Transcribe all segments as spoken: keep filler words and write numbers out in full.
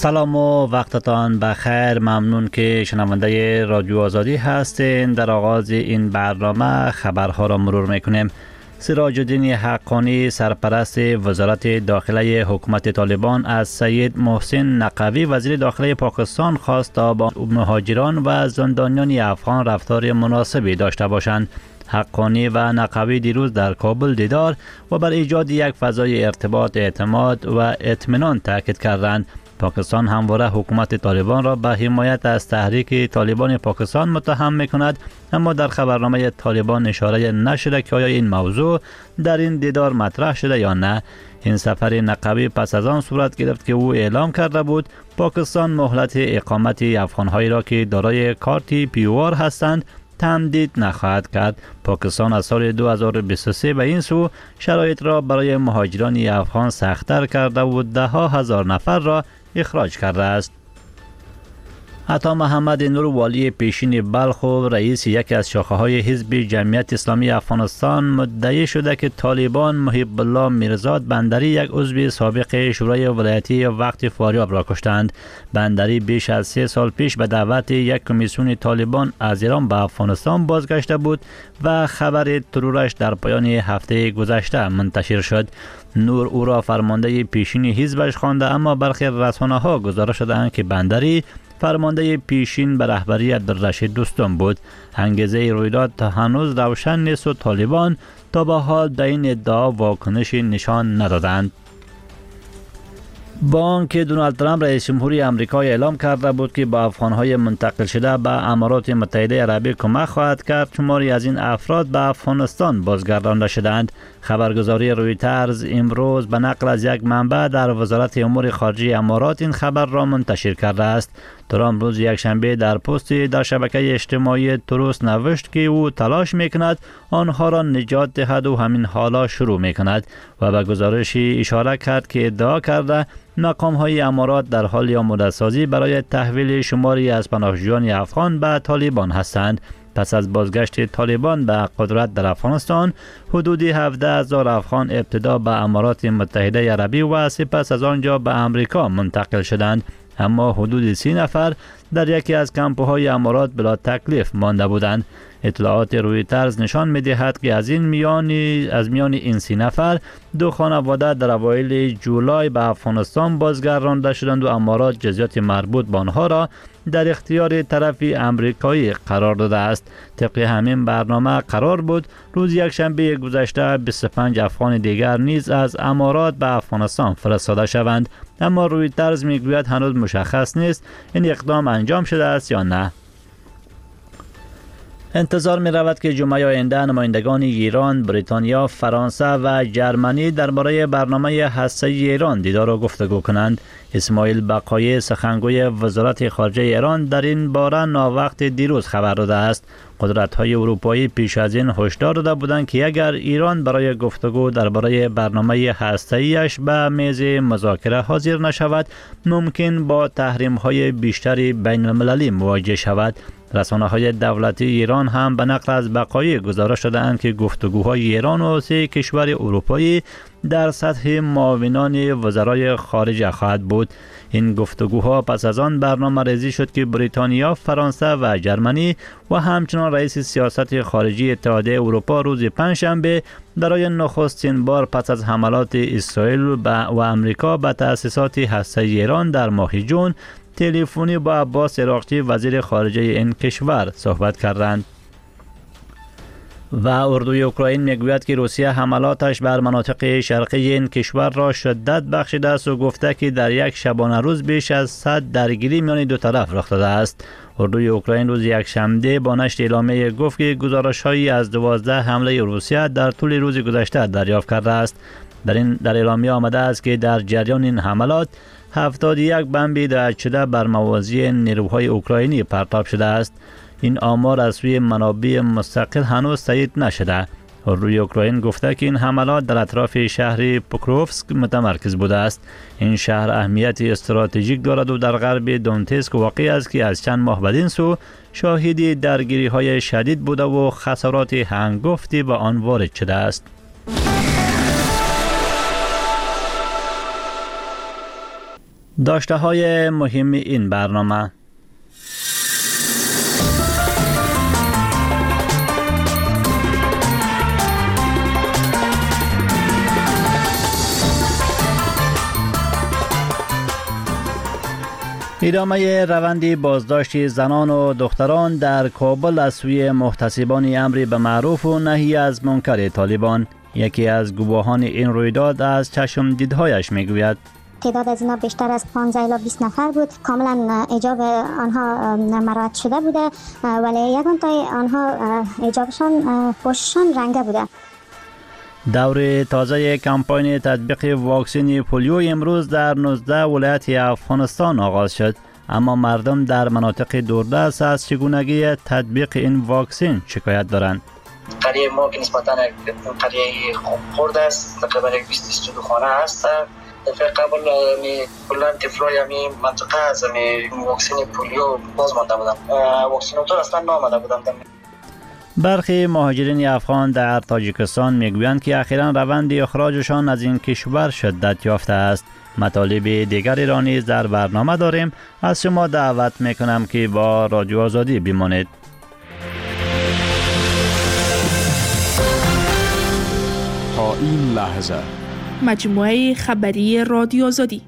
سلام و وقتتان بخیر. ممنون که شنونده رادیو آزادی هستین. در آغاز این برنامه خبرها را مرور میکنیم. سراج الدین حقانی سرپرست وزارت داخله حکومت طالبان از سید محسن نقوی وزیر داخله پاکستان خواست تا با مهاجران و زندانیان افغان رفتار مناسبی داشته باشند. حقانی و نقوی دیروز در کابل دیدار و بر ایجاد یک فضای ارتباط، اعتماد و اطمینان تاکید کردند. پاکستان همواره حکومت طالبان را به حمایت از تحریک طالبان پاکستان متهم می‌کند، اما در خبرنامه طالبان اشاره نشده که آیا این موضوع در این دیدار مطرح شده یا نه. این سفر نقوی پس از آن صورت گرفت که او اعلام کرده بود پاکستان مهلت اقامت افغان‌هایی را که دارای کارت پی او آر هستند تمدید نخواهد کرد. پاکستان از سال دو هزار و بیست و سه به این سو شرایط را برای مهاجران افغان سخت‌تر کرده و ده ها هزار نفر را اخراج کرده است. عطا محمد نور والی پیشین بلخ و رئیس یکی از شاخه‌های حزب جمعیت اسلامی افغانستان مدعی شده که طالبان محب الله میرزاد بندری یک عضو سابق شورای ولایتی وقت فاریاب را کشتند. بندری بیش از سه سال پیش به دعوت یک کمیسیون طالبان از ایران به افغانستان بازگشته بود و خبر ترورش در پایان هفته گذشته منتشر شد. نور او را فرمانده پیشین حزبش خوانده، اما برخی رسانه‌ها گزارش دادند که بندری فرمانده پیشین به رهبری عبدالرشید دوستم بود. انگیزه رویداد تا هنوز روشن نیست و طالبان تا به حال در این ادعا واکنشی نشان ندادند. با آنکه دونالد ترامپ رئیس جمهوری آمریکا اعلام کرده بود که با افغان‌های منتقل شده به امارات متحده عربی کمک خواهد کرد، شماری از این افراد به افغانستان بازگردانده شدند. خبرگزاری رویترز امروز به نقل از یک منبع در وزارت امور خارجه امارات این خبر را منتشر کرده است. ترامپ روز یکشنبه در پستی در شبکه اجتماعی تروس نوشت که او تلاش میکند آنها را نجات دهد و همین حالا شروع میکند و به گزارشی اشاره کرد که ادعا کرده مقام های امارات در حال آماده سازی برای تحویل شماری از پناهجویان افغان به طالبان هستند. پس از بازگشت طالبان به قدرت در افغانستان، حدود هفده هزار افغان ابتدا به امارات متحده عربی و سپس از آنجا به امریکا منتقل شدند، اما حدود سی نفر در یکی از کمپ‌های امارات بلا تکلیف مانده بودند. اطلاعات رویترز نشان می‌دهد که از این میان از میان این سی نفر دو خانواده در اوایل جولای به افغانستان بازگردانده شدند و امارات جزئیات مربوط به آنها را در اختیار طرف امریکایی قرار داده است. طبق همین برنامه قرار بود روز یکشنبه گذشته بیست و پنج افغان دیگر نیز از امارات به افغانستان فرستاده شوند، اما رویترز میگوید هنوز مشخص نیست این اقدام انجام شده است یا نه. انتظار می رود که جمعه آینده نمایندگان ایران، بریتانیا، فرانسه و جرمنی درباره برنامه هسته‌ای ایران دیدار و گفتگو کنند. اسماعیل بقایی سخنگوی وزارت خارجه ایران در این باره ناوقت دیروز خبر داده است. قدرت‌های اروپایی پیش از این هشدار داده بودند که اگر ایران برای گفتگو درباره برنامه هسته‌ایش به میز مذاکره حاضر نشود، ممکن با تحریم‌های بیشتری بین‌المللی مواجه شود. رسانه‌های دولتی ایران هم به نقل از بقایی گزارش دادند که گفتگوهای ایران و سه کشور اروپایی در سطح معاونان وزرای خارجه خواهد بود. این گفتگوها پس از آن برنامه ریزی شد که بریتانیا، فرانسه و جرمنی و همچنان رئیس سیاست خارجی اتحادیه اروپا روز پنجشنبه برای نخستین بار پس از حملات اسرائیل و امریکا به تأسیسات هسته‌ای ایران در ماه جون تلفنی با عباس عراقچی وزیر خارجه این کشور صحبت کردند. و اردوی اوکراین میگوید که روسیه حملاتش بر مناطق شرقی این کشور را شدت بخشیده است و گفته که در یک شبانه روز بیش از صد درگیری میان دو طرف رخ داده است. اردوی اوکراین روز یکشنبه با نشر اعلامیه گفت که گزارش‌هایی از دوازده حمله روسیه در طول روز گذشته دریافت کرده است. در این در اعلامیه آمده است که در جریان این حملات هفتاد و یک بمب دهد شده بر موازی نیروهای اوکراینی پرتاب شده است. این آمار از سوی منابع مستقل هنوز تایید نشده. اردوی اوکراین گفته که این حملات در اطراف شهر پوکروفسک متمرکز بوده است. این شهر اهمیت استراتژیک دارد و در غرب دونتسک واقع است که از چند ماه بدین سو شاهد درگیری‌های شدید بوده و خسارات هنگفتی به آن وارد شده است. داشته های مهم این برنامه: ادامه روند بازداشت زنان و دختران در کابل از سوی محتسبان امر به معروف و نهی از منکر طالبان. یکی از گواهان این رویداد از چشم دیدهایش میگوید تعداد از اینا بیشتر از پانزده الی بیست نفر بود. کاملا حجاب آنها مراعات شده بوده، ولی یگان تای آنها حجابشان پوششان رنگه بوده. دور تازه کمپاین تطبیق واکسن پولیو امروز در نوزده ولایت افغانستان آغاز شد، اما مردم در مناطق دوردست از چگونگی تطبیق این واکسن شکایت دارند. قریه ما که نسبتاً قریه خرد است، تقریبا بیست بیست و دو خانه هست. دفعه قبل می کلا طفلای می منطقه از می واکسن پولیو باز مانده بودن، واکسیناتور اصلا نامده بودن. برخی مهاجرین افغان در تاجیکستان میگویند که اخیراً روند اخراجشان از این کشور شدت یافته است. مطالب دیگری را نیز در برنامه داریم. از شما دعوت میکنم که با رادیو آزادی بمانید. تا این لحظه مجموعه خبری رادیو آزادی.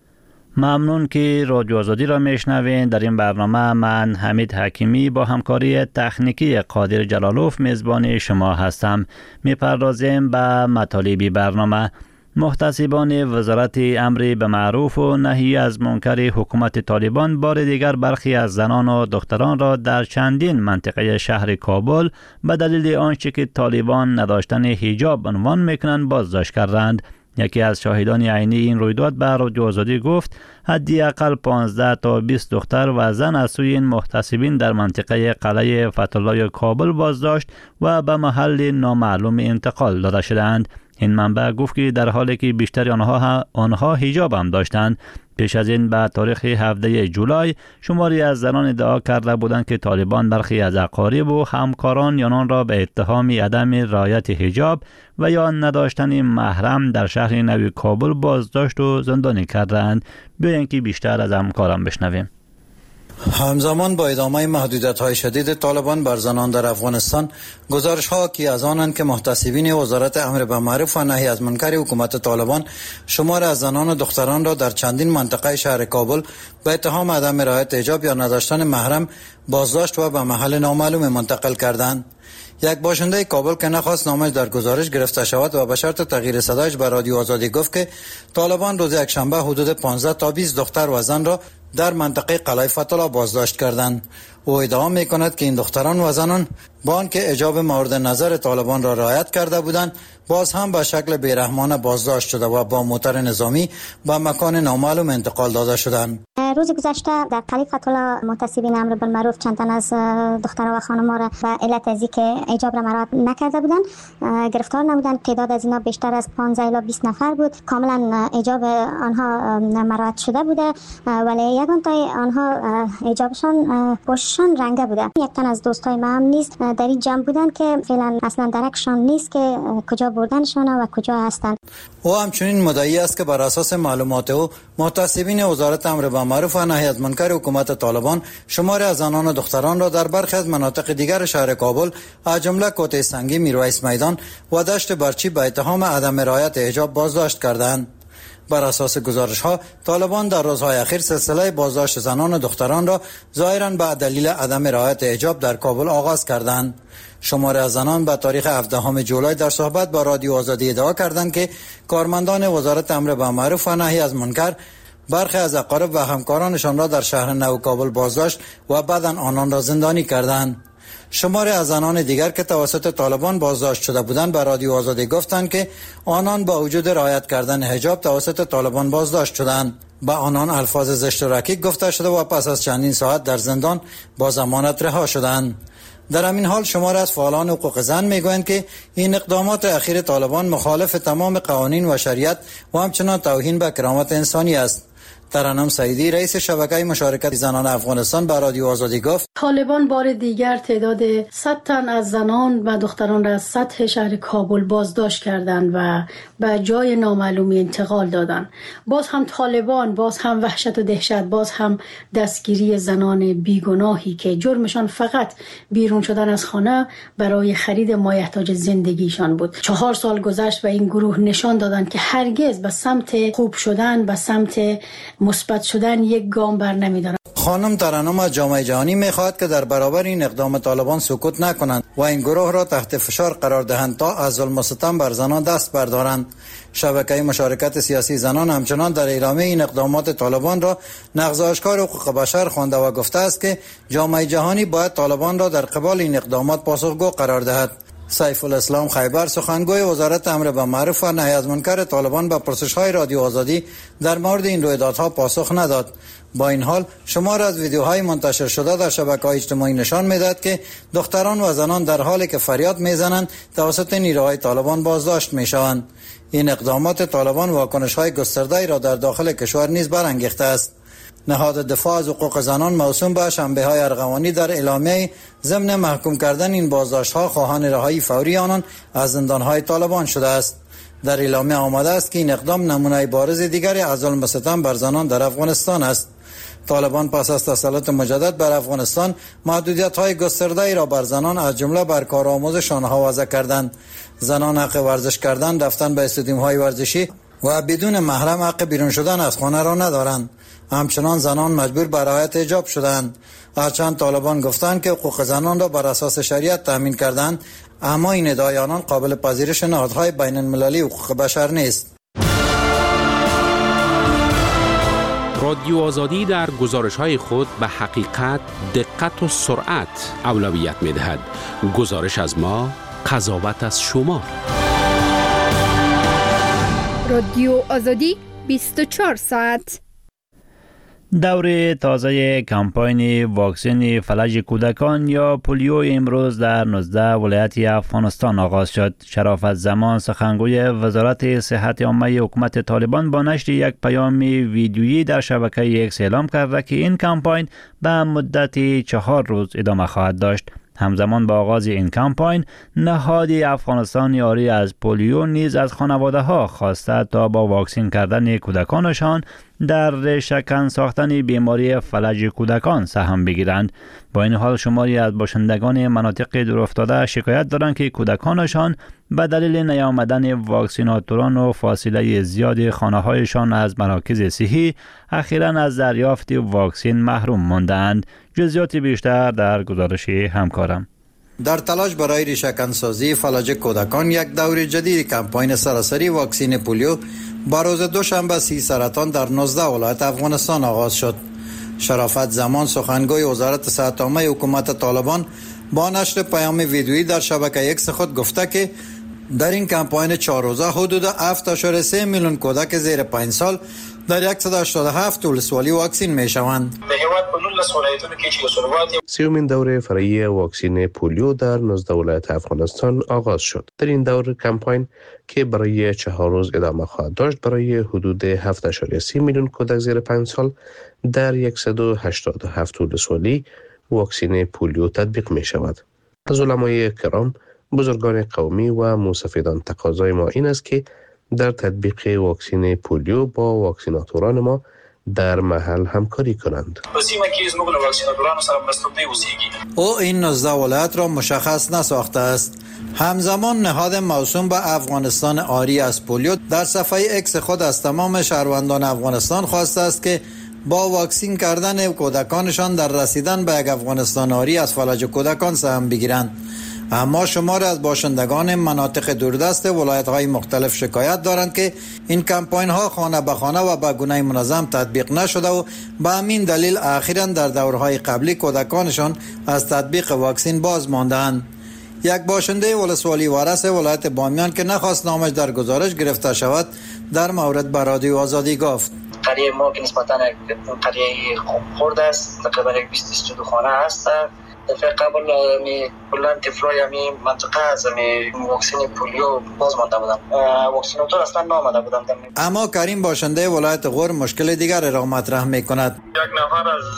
ممنون که رادیو آزادی را میشنوین. در این برنامه من حمید حکیمی با همکاری تکنیکی قادر جلالوف میزبان شما هستم. میپردازیم به مطالب برنامه. محتسبان وزارت امر به معروف و نهی از منکر حکومت طالبان بار دیگر برخی از زنان و دختران را در چندین منطقه شهر کابل به دلیل آنچه که طالبان نداشتن حجاب عنوان میکنند بازداشت کردند. یکی از شاهدان عینی این رویداد به رادیو آزادی گفت حداقل پانزده تا بیست دختر و زن از سوی این محتسبین در منطقه قلعه فتح‌الله کابل بازداشت و به محل نامعلوم انتقال داده شدند. این منبع گفت که در حالی که بیشتر آنها آنها حجاب هم داشتند. پیش از این به تاریخ هفدهم جولای شماری از زنان ادعا کرده بودند که طالبان برخی از اقارب و همکاران آنان را به اتهام عدم رعایت حجاب و یا نداشتن محرم در شهر نو کابل بازداشت و زندانی کردند. بیایید که بیشتر از همکاران بشنویم. همزمان با ادامه محدودیت‌های شدید طالبان بر زنان در افغانستان، گزارش‌ها که از آنند که محتسبین وزارت امر به معروف و نهی از منکر حکومت طالبان شمار از زنان و دختران را در چندین منطقه شهر کابل به اتهام عدم رعایت حجاب یا نداشتن محرم بازداشت و به محل نامعلوم منتقل کردند. یک باشنده کابل که نخواست نامش در گزارش گرفته شود و به شرط تغییر صدایش به رادیو آزادی گفت که طالبان روز یکشنبه حدود پانزده تا بیست دختر و زن را در منطقه قلعه فتح‌الله بازداشت کردند. او ادعا می‌کند که این دختران و زنان با آنکه حجاب مورد نظر طالبان را رعایت کرده بودند، باز هم به شکل بیرحمانه بازداشت شده و با موتر نظامی به مکان نامعلوم انتقال داده شدند. روز گذشته در قلعه فتح‌الله محتسبین امر بالمعروف چند تن از دختران و خانم‌ها را به علت از اینکه حجاب را مراعات نکرده بودند گرفتار نمودند. تعداد از اینا بیشتر از پانزده الی بیست نفر بود. کاملا حجاب آنها مراعات شده بوده، ولی یگان تای آنها حجابشان پوششان رنگه بوده. یک تن از دوستای ما هم نیست در این جمع بودند که فعلا اصلا درکشان نیست که کجا بردنشان و کجا هستند. او همچنین مدعی است که بر اساس معلومات او محتسبین وزارت امر به معروف و نهی از منکر حکومت طالبان شماری از زنان و دختران را در برخی از مناطق دیگر شهر کابل از جمله کوته سنگی، میرویس میدان و دشت برچی به اتهام عدم رعایت حجاب بازداشت کردند. بر اساس گزارش‌ها طالبان در روزهای اخیر سلسله بازداشت زنان و دختران را ظاهراً به دلیل عدم رعایت حجاب در کابل آغاز کردند. شماری از زنان به تاریخ هفدهم جولای در صحبت با رادیو آزادی ادعا کردند که کارمندان وزارت امر به معروف و نهی از منکر برخی از اقارب و همکارانشان را در شهر نو کابل بازداشت و بعداً آنان را زندانی کردند. شماری از زنان دیگر که توسط طالبان بازداشت شده بودند به رادیو آزادی گفتند که آنان با وجود رعایت کردن حجاب توسط طالبان بازداشت شدند. با آنان الفاظ زشت و رکیک گفته شده و پس از چندین ساعت در زندان با ضمانت رها شدند. در همین حال شماری از فعالان حقوق زن میگویند که این اقدامات اخیر طالبان مخالف تمام قوانین و شریعت و همچنان توهین به کرامت انسانی است. ترنم سعیدی رئیس شبکه مشارکت زنان افغانستان به رادیو آزادی گفت طالبان بار دیگر تعداد صد تن از زنان و دختران را از سطح شهر کابل بازداشت کردند و به جای نامعلومی انتقال دادند. باز هم طالبان، باز هم وحشت و دهشت، باز هم دستگیری زنان بیگناهی که جرمشان فقط بیرون شدن از خانه برای خرید مایحتاج زندگیشان بود. چهار سال گذشت و این گروه نشان دادند که هرگز به سمت خوب شدن، به سمت مثبت شدن یک گام بر نمی‌دارند. خانم ترنم از جامعه جهانی می‌خواهد که در برابر این اقدام طالبان سکوت نکنند و این گروه را تحت فشار قرار دهند تا از ظلم و ستم بر زنان دست بردارند. شبکه مشارکت سیاسی زنان همچنان در اعلامیه این اقدامات طالبان را نقض آشکار حقوق بشر خوانده و گفته است که جامعه جهانی باید طالبان را در قبال این اقدامات پاسخگو قرار دهد. سیف الاسلام خیبر سخنگوی وزارت امر بالمعروف و نهی از منکر طالبان به پرسش‌های رادیو آزادی در مورد این رویدادها پاسخ نداد. با این حال شمار از ویدیوهای منتشر شده در شبکه‌های اجتماعی نشان می‌دهد که دختران و زنان در حالی که فریاد می‌زنند توسط نیروهای طالبان بازداشت می‌شوند. این اقدامات طالبان واکنش‌های گسترده‌ای را در داخل کشور نیز برانگیخته است. نهاد دفاع از حقوق زنان موسوم به شنبه‌های ارغوانی در اعلامیه ضمن محکوم کردن این بازداشت‌ها خواهان رهایی فوری آنان از زندان‌های طالبان شده است. در اعلامیه آمده است که این اقدام نمونه بارز دیگری از ظلم و ستم بر زنان در افغانستان است. طالبان پس از تسلط مجدد بر افغانستان محدودیت‌های گسترده‌ای را بر زنان از جمله بر کار آموزش آنها وضع کردند. زنان حق ورزش کردن، رفتن به استادیوم‌های ورزشی و بدون محرم حق بیرون شدن از خانه را ندارند. همچنان زنان مجبور به رعایت حجاب شدند. هرچند طالبان گفتند که حقوق زنان را بر اساس شریعت تامین کردند، اما این ادعای آنان قابل پذیرش نهادهای بین المللی حقوق بشر نیست. رادیو آزادی در گزارش‌های خود به حقیقت، دقت و سرعت اولویت می‌دهد. گزارش از ما، قضاوت از شما. رادیو آزادی بیست و چهار ساعت. دور تازه کمپاین واکسن فلج کودکان یا پولیو امروز در نوزده ولایت افغانستان آغاز شد. شرافت زمان سخنگوی وزارت صحت عامه حکومت طالبان با نشر یک پیام ویدیویی در شبکه اکس اعلام کرد که این کمپاین به مدت چهار روز ادامه خواهد داشت. همزمان با آغاز این کمپاین، نهاد افغانستان یاری از پولیو نیز از خانواده ها خواسته تا با واکسین کردن کودکانشان در ریشه‌کن ساختن بیماری فلج کودکان سهم بگیرند. با این حال شماری از باشندگان مناطق دورافتاده شکایت دارند که کودکانشان به دلیل نیامدن واکسیناتوران و فاصله زیاد خانه‌هایشان از مراکز صحی اخیراً از دریافت واکسین محروم ماندند. جزئیات بیشتر در گزارش همکارم. در تلاش برای ریشه‌کن سازی فلج کودکان یک دور جدید کمپاین سراسری واکسین پولیو با روز دوشنبه سی سرطان در نوزده ولایت افغانستان آغاز شد. شرافت زمان سخنگوی وزارت صحت عامه حکومت طالبان با نشر پیام ویدیویی در شبکه اکس خود گفته که در این کمپاین چهار روزه حدود هفت ممیز سه میلیون کودک زیر پنج سال در صد و هشتاد و هفت ولسوالی واکسین می شوند. سیومین دوره فرعی واکسین پولیو در نوزده ولایت افغانستان آغاز شد. در این دور کمپاین که برای چهار روز ادامه خواهد داشت، برای حدود هفت ممیز سه میلیون کودک زیر پنج سال در صد و هشتاد و هفت ولسوالی واکسین پولیو تطبیق می شود. از علمای کرام، بزرگان قومی و موسفیدان تقاضای ما این است که در تطبیق واکسین پولیو با واکسیناتوران ما در محل همکاری کنند. او این نوزده ولایت را مشخص نساخته است. همزمان نهاد موسوم به افغانستان آری از پولیو در صفحه اکس خود از تمام شهروندان افغانستان خواسته است که با واکسین کردن کودکانشان در رسیدن به یک افغانستان آری از فلج کودکان سهم بگیرند. اما شمار از باشندگان مناطق دوردست ولایت‌های مختلف شکایت دارند که این کمپاین ها خانه به خانه و به گونه منظم تطبیق نشده و به همین دلیل اخیراً در دورهای قبلی کودکانشان از تطبیق واکسین باز ماندند. یک باشنده ولسوالی وارث ولایت بامیان که نخواست نامش در گزارش گرفته شود در مورد به رادیو آزادی گفت: قریه ما که نسبتاً قریه خرد است، تقریبا یک بیست بیست و دو خانه است. دفعه قبل می کلا تفلای می منطقه از می واکسن پولیو باز مانده بودن، واکسیناتور اصلا نامده بودن. اما کریم باشنده ولایت غور مشکل دیگر را مطرح میکند. یک نفر از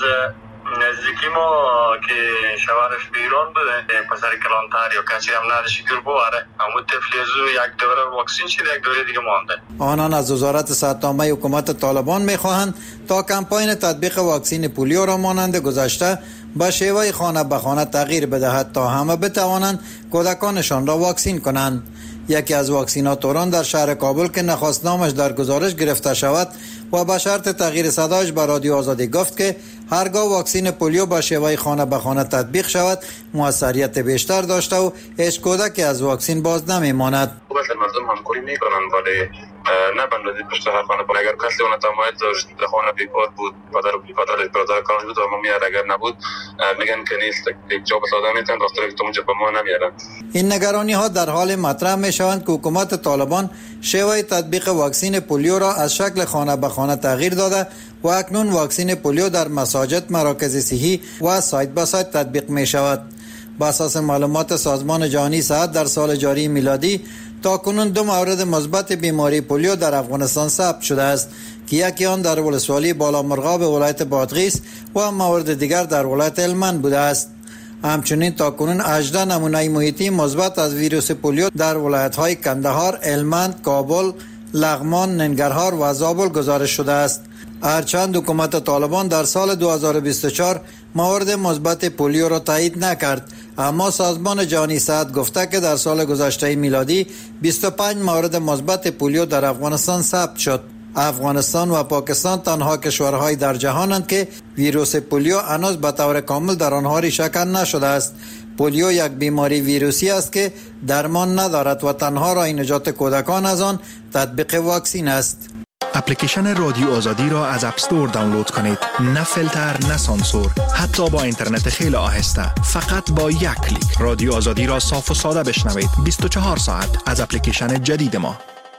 نزدیکی ما که شوهرش به ایران بوده، پسر کلانتر یا کسی هم نداشت گیر بواره، همون تفلیزو یک دوره واکسین شده، یک دوره دیگه مانده. آنان از وزارت صحت‌نامه حکومت طالبان میخواهند تا کمپاین تطبیق واکسین پولیو را مانند گذشته به شیوه خانه به خانه تغییر بدهد تا همه بتوانند کودکانشان را واکسین کنند. یکی از واکسیناتوران در شهر کابل که نخست نامش در گزارش گرفته شود و به شرط تغییر صدایش به رادیو آزادی گفت که هرگاه واکسین پولیو به شیوه خانه به خانه تطبیق شود موثریت بیشتر داشته و هیچ کودکی از واکسین باز نمیماند. مثلا مردم همکاری میکنن ولی نه بندازی پشت هر خانه بود. اگر کسی اون تمایل داشت در خانه بیکار بود، پدر و پدر برادر کارش بود و ما میاد، اگر نبود میگن که نیست، یک جا بساده میتن دکتر که اونجا به ما نمیارن. این نگرانی ها در حال مطرح میشوند که حکومت طالبان شیوه تطبیق واکسین پولیو را از شکل خانه به خانه تغییر داده و اکنون واکسین پولیو در مساجد، مراکز صحی و سایت به سایت تطبیق می شود. با اساس معلومات سازمان جهانی صحت در سال جاری میلادی تا کنون دو مورد مثبت بیماری پولیو در افغانستان ثبت شده است که یکی آن در ولسوالی بالا مرغاب ولایت بادغیس و مورد دیگر در ولایت هلمند بوده است. همچنین تا کنون هجده نمونه محیطی مثبت از ویروس پولیو در ولایت‌های کندهار، هلمند، کابل، لغمان، ننگرهار و زابل گزارش شده است. هرچند حکومت طالبان در سال دو هزار و بیست و چهار موارد مثبت پولیو را تایید نکرد، اما سازمان جهانی صحت گفته که در سال گذشته میلادی بیست و پنج مورد مثبت پولیو در افغانستان ثبت شد. افغانستان و پاکستان تنها کشورهای در جهانند که ویروس پولیو هنوز به طور کامل در آنها ریشه نشده است. پولیو یک بیماری ویروسی است که درمان ندارد و تنها راه نجات کودکان از آن تطبیق واکسین است. اپلیکیشن رادیو آزادی را از اپ استور دانلود کنید. نه فیلتر، نه سانسور، حتی با اینترنت خیلی آهسته. فقط با یک کلیک رادیو آزادی را صاف و ساده بشنوید. بیست و چهار ساعت از اپلیکیشن جدید ما.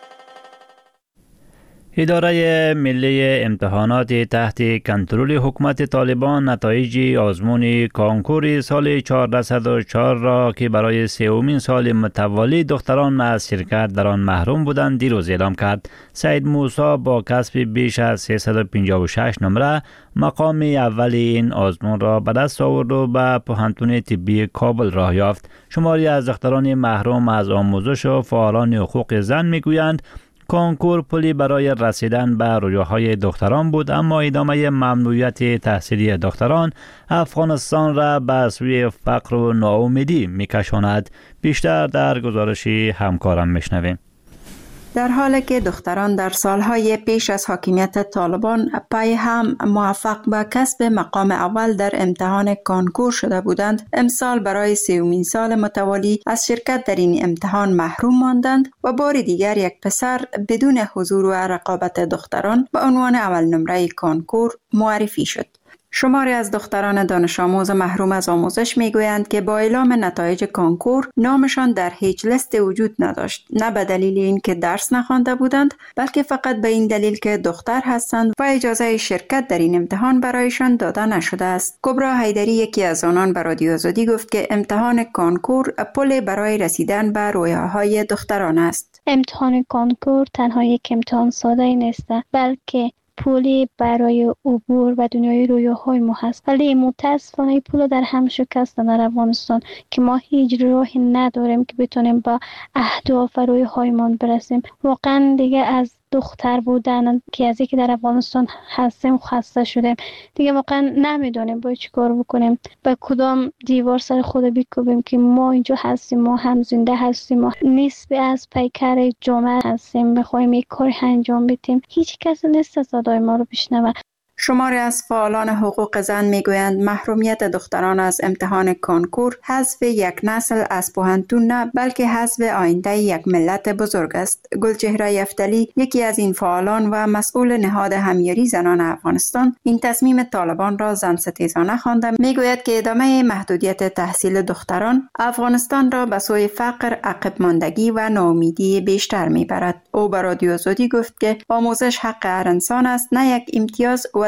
اداره ملی امتحانات تحت کنترل حکومت طالبان نتایج آزمون کانکور سال چهارصد و چهار را که برای سومین سال متوالی دختران از شرکت در آن محروم بودند دیروز اعلام کرد. سعید موسی با کسب بیش از سیصد و پنجاه و شش نمره مقام اول این آزمون را به دست آورد و به پوهنتون طبی کابل راه یافت. شماری از دختران محروم از آموزش و فعالان حقوق زن میگویند کنکور پلی برای رسیدن به رویاهای دختران بود، اما ادامه ممنوعیت تحصیلی دختران افغانستان را به سوی فقر و ناامیدی میکشاند. بیشتر در گزارش همکارم میشنویم. در حالی که دختران در سالهای پیش از حاکمیت طالبان پای هم موفق به کسب مقام اول در امتحان کانکور شده بودند، امسال برای سومین سال متوالی از شرکت در این امتحان محروم ماندند و بار دیگر یک پسر بدون حضور و رقابت دختران به عنوان اول نمره کانکور معرفی شد. شماری از دختران دانش آموز محروم از آموزش میگویند که با اعلام نتایج کانکور نامشان در هیچ لیست وجود نداشت، نه به دلیل اینکه درس نخوانده بودند، بلکه فقط به این دلیل که دختر هستند و اجازه شرکت در این امتحان برایشان داده نشده است. کبرا حیدری یکی از آنان به رادیو آزادی گفت که امتحان کانکور پل برای رسیدن به رویاهای دختران است. امتحان کانکور تنها یک امتحان ساده نیست، بلکه پولی برای عبور و دنیای رویاهای ما هست، ولی متاسفانه پول در هم شکستن در افغانستان که ما هیچ راهی نداریم که بتونیم با اهداف و رویاهایمان برسیم. واقعا دیگه از دختر بودن که از اینکه در افغانستان هستیم خسته شدیم، دیگه واقعا نمیدونیم باید چی کار بکنیم، به کدام دیوار سر خود بکوبیم که ما اینجا هستیم، ما هم زنده هستیم، ما نسبی از پیکر جامعه هستیم، بخوایم یک کاری انجام بدیم، هیچ کس نیست صدای ما رو بشنوه. شماری از فعالان حقوق زن میگویند محرومیت دختران از امتحان کانکور حذف یک نسل از پوهنتون نه، بلکه حذف آینده یک ملت بزرگ است. گلچهره یفتلی یکی از این فعالان و مسئول نهاد همیاری زنان افغانستان این تصمیم طالبان را زن ستیزانه خوانده میگوید که ادامه محدودیت تحصیل دختران افغانستان را به سوی فقر، عقب ماندگی و ناامیدی بیشتر میبرد. او به رادیو آزادی گفت که آموزش حق هر انسان است، نه یک امتیاز و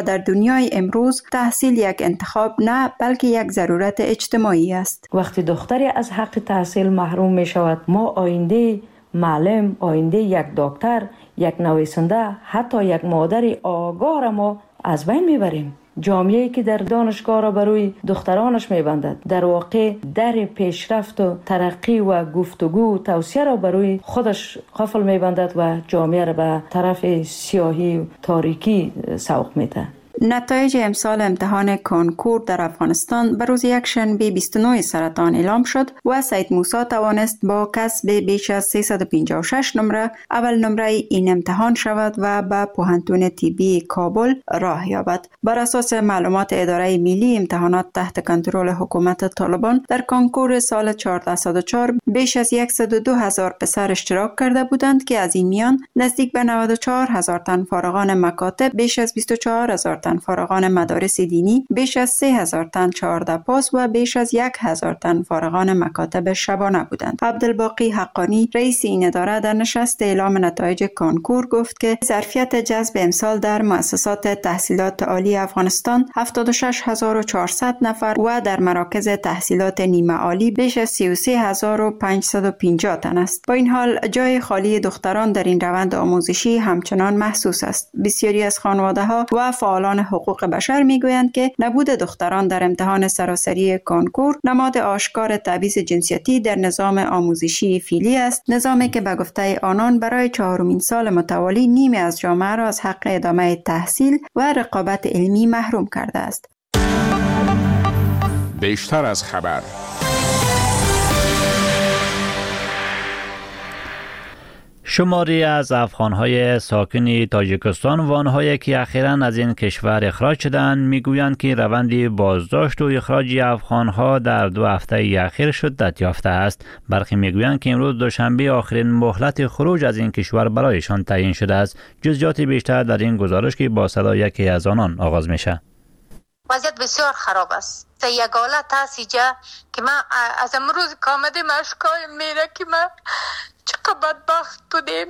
و در دنیای امروز تحصیل یک انتخاب نه بلکه یک ضرورت اجتماعی است. وقتی دختری از حق تحصیل محروم می شود، ما آینده معلم، آینده یک دکتر، یک نویسنده، حتی یک مادر آگاه را ما از بین میبریم. جامعه‌ای که در دانشگاه را بروی دخترانش میبندد، در واقع در پیشرفت و ترقی و گفتگو و توسعه را بروی خودش قفل میبندد و جامعه را به طرف سیاهی و تاریکی سوق میده. نتایج امسال امتحان کنکور در افغانستان به روز یکشنبه بیست و نه سرطان اعلام شد و سید موسی توانست با کسب بیش از سیصد و پنجاه و شش نمره اول نمره این امتحان شود و به پوهنتون طبی کابل راه یابد. بر اساس معلومات اداره ملی امتحانات تحت کنترل حکومت طالبان، در کنکور سال چهارصد و چهار بیش از صد و دو هزار پسر اشتراک کرده بودند که از این میان نزدیک به نود و چهار هزار تن فارغان مکاتب، بیش از بیست و چهار هزار تن فارغان مدارس دینی، بیش از سه هزار تن چهارده پاس و بیش از یک هزار تن فارغان مکاتب شبانه بودند. عبدالباقی حقانی رئیس این اداره در نشست اعلام نتایج کنکور گفت که ظرفیت جذب امسال در مؤسسات تحصیلات عالی افغانستان هفتاد و شش هزار و چهارصد نفر و در مراکز تحصیلات نیمه عالی بیش از سی و سه هزار و پانصد و پنجاه تن است. با این حال جای خالی دختران در این روند آموزشی همچنان محسوس است. بسیاری از خانواده‌ها و فعالان حقوق بشر میگویند که نبود دختران در امتحان سراسری کنکور نماد آشکار تبعیض جنسیتی در نظام آموزشی فعلی است، نظامی که به گفته آنان برای چهارمین سال متوالی نیمی از جامعه را از حق ادامه تحصیل و رقابت علمی محروم کرده است. بیشتر از خبر. شماری از افغان‌های ساکن تاجیکستان و آنهایی که اخیراً از این کشور اخراج شدند میگویند که روند بازداشت و اخراج افغان‌ها در دو هفته اخیر شدت یافته است. برخی میگویند که امروز دوشنبه آخرین مهلت خروج از این کشور برایشان تعیین شده است. جزئیات بیشتر در این گزارش که با صدای یکی از آنان آغاز میشه. وضعیت بسیار خراب است. یک حالت هست اینجا که من از امروز کامده مشکای میره که من چقدر بدبخت بودیم.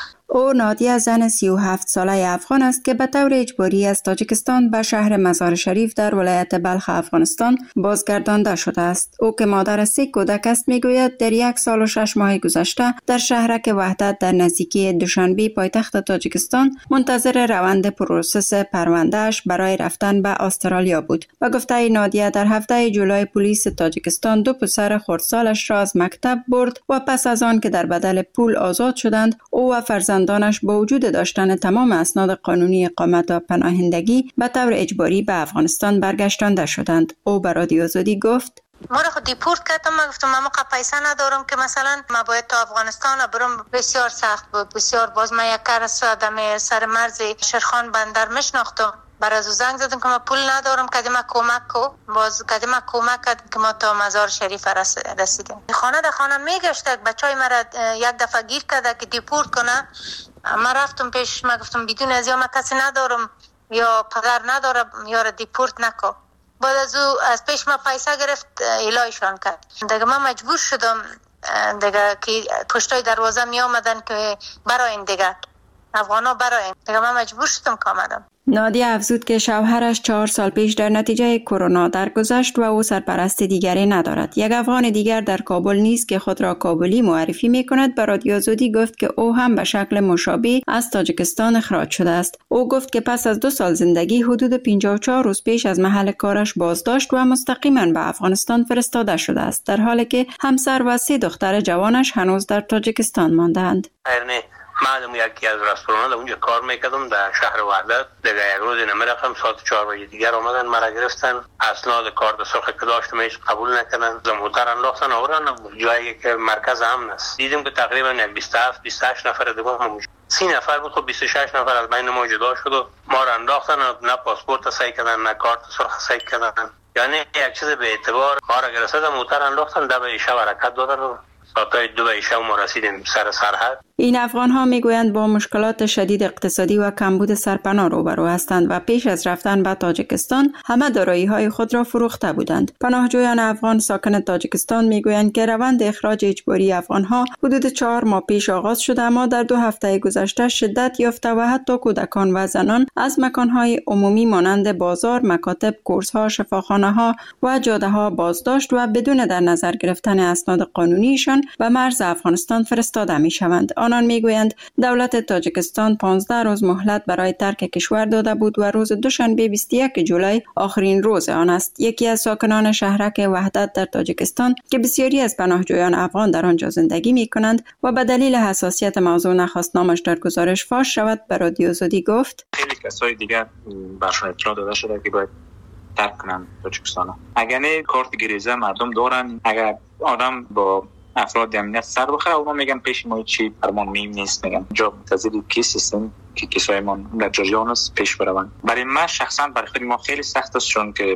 او نادیه زن سی و هفت ساله افغان است که به طور اجباری از تاجیکستان به شهر مزار شریف در ولایت بلخ افغانستان بازگردانده شده است. او که مادر سه کودک است میگوید در یک سال و شش ماه گذشته در شهرک وحدت در نزدیکی دوشنبه پایتخت تاجیکستان منتظر روند پروسس پروندهش برای رفتن به استرالیا بود. و گفته نادیه در هفته جولای پلیس تاجیکستان دو پسر خردسالش را از مکتب برد و پس از آن که در بدل پول آزاد شدند، او و فرزند دانش با وجود داشتن تمام اسناد قانونی اقامت و پناهندگی به طور اجباری به افغانستان برگشتانده شدند. او به رادیو آزادی گفت: ما را خود دیپورت کردم. من گفتم من موقع پیسه ندارم که مثلا ما باید تا افغانستان برم. بسیار سخت بود، بسیار. باز من یک کار سادم سر مرز شیرخان بندر میشناختم. برای از زنگ زدم که ما پول ندارم، کدیما کمک کو. باز کدیما کمک کرد که ما تا مزار شریف رسیدیم. خانه در خانه میگشت. بچهای مرا یک دفعه گیر کرده که دیپورت کنه. من رفتم پیش، من گفتم بدون از یا من کسی ندارم یا پدر ندارم یا را دیپورت نکو. بعد از او از پیش ما پیسه گرفت، الهیشان کرد. دیگه من مجبور شدم دیگه که پشتای دروازه می آمدن که براین دیگه افغانا براین. دیگه من مجبور شدم که آمدم. نادیه افزود که شوهرش چهار سال پیش در نتیجه کرونا درگذشت و او سرپرست دیگری ندارد. یک افغان دیگر در کابل نیز که خود را کابلی معرفی می کند به رادیو آزادی گفت که او هم به شکل مشابه از تاجیکستان اخراج شده است. او گفت که پس از دو سال زندگی حدود پنجاه و چهار روز پیش از محل کارش بازداشت و مستقیما به افغانستان فرستاده شده است، در حالی که همسر و سه دختر جوانش هنوز در تاجیکستان مانده‌اند. من یکی از رستوران در اونجا کار میکردم در شهر وحدت. دیگه یک روز نمیرفتم، ساعت چهار بجه دیگر آمدن مرا گرفتن. اسناد کارت سرخ که داشتم هیچ قبول نکردن. زموتر انداختن آوردن جایی که مرکز امن است. دیدیم که تقریبا بیست و هفت بیست و هشت نفر دیگه هم سی نفر بود. خب بیست و شش نفر از بین ما جدا شد و ما را انداختن. نه پاسپورت صحیح کردن نه کارت سرخ صحیح کردن. یعنی یک چیز به اعتبار ما را گرفتن، زموتر انداختن. در به شب حرکت دادن و ساعت دو شب ما رسیدیم سر سرحد. این افغان ها میگویند با مشکلات شدید اقتصادی و کمبود سرپناه روبرو هستند و پیش از رفتن به تاجیکستان همه دارایی های خود را فروخته بودند. پناهجویان افغان ساکن تاجیکستان میگویند که روند اخراج اجباری افغان ها حدود چهار ماه پیش آغاز شده، اما در دو هفته گذشته شدت یافته و حتی کودکان و زنان از مکان های عمومی مانند بازار، مکاتب، کورس ها، شفاخانه ها و جاده ها بازداشت و بدون در نظر گرفتن اسناد قانونیشان به مرز افغانستان فرستاده می شوند. آنان میگویند دولت تاجیکستان پانزده روز مهلت برای ترک کشور داده بود و روز دوشنبه بیست و یک جولای آخرین روز آن است. یکی از ساکنان شهرک وحدت در تاجیکستان که بسیاری از پناهجویان افغان در آنجا زندگی می کنند و به دلیل حساسیت موضوع نخواست نامش در گزارش فاش شود به رادیو آزادی گفت: خیلی کسای دیگر برشون اطلاع داده شده که باید ترک کنن تاجیکستان. اگر نه کارت گریزه مردم دارن، اگر آدم با افراد امنیت سر بخوره اونا میگن پیش ما چی فرمان مهم نیست، میگن جا منتظر کیس هستیم که کیسای ما در جریان است پیش بروند. برای من شخصا برای خود ما خیلی سخت است چون که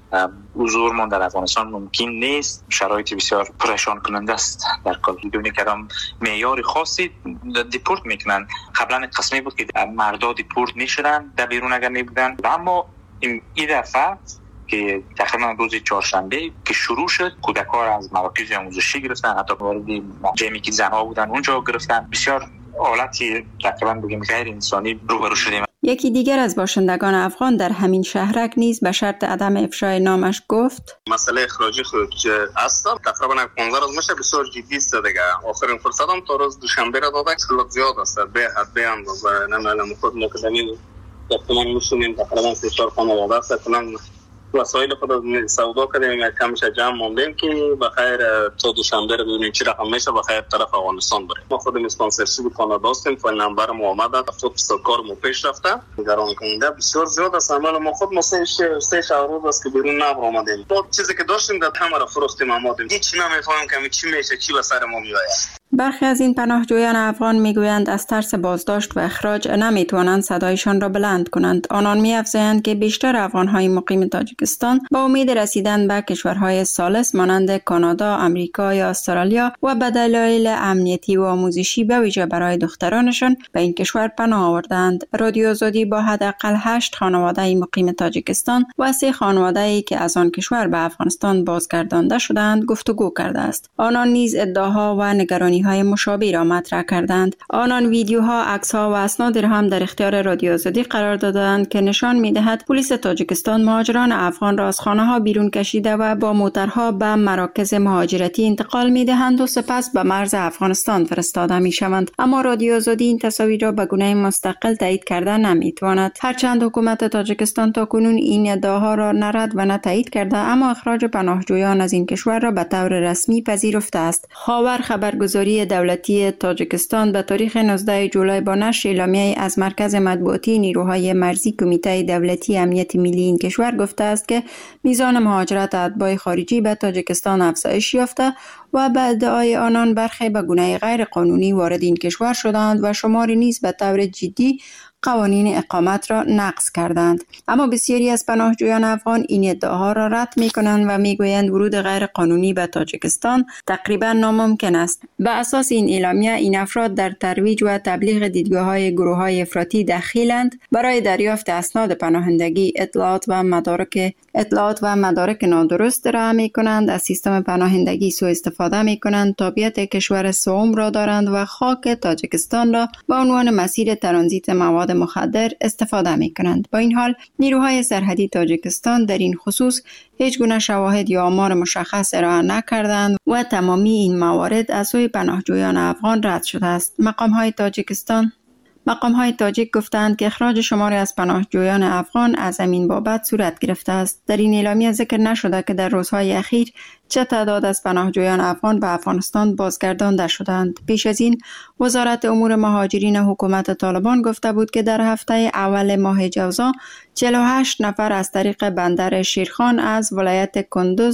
حضور ما در افغانستان ممکن نیست، شرایط بسیار پریشان کننده است. در کل بدون کدام معیار خاصی دیپورت میکنن. قبلا قسمی بود که مردا دیپورت نشدن در بیرون اگر نبودن، اما این دفعه که تقریبا روز چهارشنبه که شروع شد کودکان از مراکز آموزشی گرفتن، حتی وارد جمعی که زنها بودن اونجا گرفتن. بسیار حالتی تقریبا بگیم غیر انسانی روبرو شدیم. یکی دیگر از باشندگان افغان در همین شهرک نیز به شرط عدم افشای نامش گفت: مسئله اخراجی خود است تقریبا پانزده روز میشه، بسیار جدی است دیگه. آخرین فرصتم تا روز دوشنبه را دادن، خیلی زیاد است به حد به اندازه نمیدونم خود مقدمی گفتمان میشونیم تقریبا سه چهار خانواده است کنم وسایل خود از سودا کردیم، کمش جمع موندیم که بخیر تا دوشنبه رو ببینیم چی رقم میشه بخیر طرف افغانستان بریم. ما خود اسپانسرشیپ کانادا هستیم، فایل نمبر ما اومده، خود کار ما پیش رفته. نگران کننده بسیار زیاد است. عمل ما خود ما سه سه روز است که بیرون نبر اومدیم. ما چیزی که داشتیم در همه را فروختیم آمدیم. هیچ نمیفهمیم که چی میشه، چی به سر ما میاد. برخی از این پناهجویان افغان میگویند از ترس بازداشت و اخراج نمیتوانند صدایشان را بلند کنند. آنان می‌افزایند که بیشتر افغان‌های مقیم تاجیکستان با امید رسیدن به کشورهای ثالث مانند کانادا، آمریکا یا استرالیا و به دلایل امنیتی و آموزشی به ویژه برای دخترانشان به این کشور پناه آوردند. رادیو آزادی با حداقل هشت خانواده مقیم تاجیکستان و سه خانواده‌ای که از آن کشور به افغانستان بازگردانده شدند گفتگو کرده است. آنان نیز ادعاها و نگرانی های مشابه را مطرح کردند. آنان ویدیوها، عکس‌ها و اسناد را هم در اختیار رادیو آزادی قرار دادند که نشان می‌دهد پلیس تاجیکستان مهاجران افغان را از خانه‌ها بیرون کشیده و با موترها به مراکز مهاجرتی انتقال می‌دهند و سپس به مرز افغانستان فرستاده می‌شوند. اما رادیو آزادی این تصاویر را به گونه مستقل تایید کرده نمی‌تواند. هرچند حکومت تاجیکستان تاکنون این ادعاها را نه رد و نه تایید کرده، اما اخراج پناهجویان از این کشور را به طور رسمی پذیرفته است. خاور خبرگزاری دولتی تاجیکستان به تاریخ نوزدهم جولای با نشر اعلامیه‌ای از مرکز مطبوعاتی نیروهای مرزی کمیته دولتی امنیت ملی این کشور گفته است که میزان مهاجرت اتباع خارجی به تاجیکستان افزایش یافته و به ادعای آنان برخی به گونه غیر قانونی وارد این کشور شدند و شماری نیز به طور جدی قوانین اقامت را نقض کردند. اما بسیاری از پناهجویان افغان این ادعاها را رد می‌کنند و میگویند ورود غیر قانونی به تاجیکستان تقریبا ناممکن است. به اساس این اعلامیه این افراد در ترویج و تبلیغ دیدگاه‌های گروه‌های افراطی دخیلند، برای دریافت اسناد پناهندگی اطلاعات و مدارک اطلاعات و مدارک نادرست ارائه می‌کنند، از سیستم پناهندگی سوء استفاده می‌کنند، تابعیت کشور سوم را دارند و خاک تاجیکستان را به عنوان مسیر ترانزیت مواد مخدر استفاده می کنند. با این حال نیروهای سرحدی تاجیکستان در این خصوص هیچ گونه شواهد یا آمار مشخص ارائه نکردند و تمامی این موارد از سوی پناهجویان افغان رد شده است. مقام های تاجیکستان مقام های تاجیک گفتند که اخراج شماری از پناهجویان افغان از همین بابت صورت گرفته است. در این اعلامیه ذکر نشده که در روزهای اخیر چه تعداد از پناهجویان افغان به افغانستان بازگردانده شدند. پیش از این وزارت امور مهاجرین حکومت طالبان گفته بود که در هفته اول ماه جوزا چهل و هشت نفر از طریق بندر شیرخان از ولایت کندوز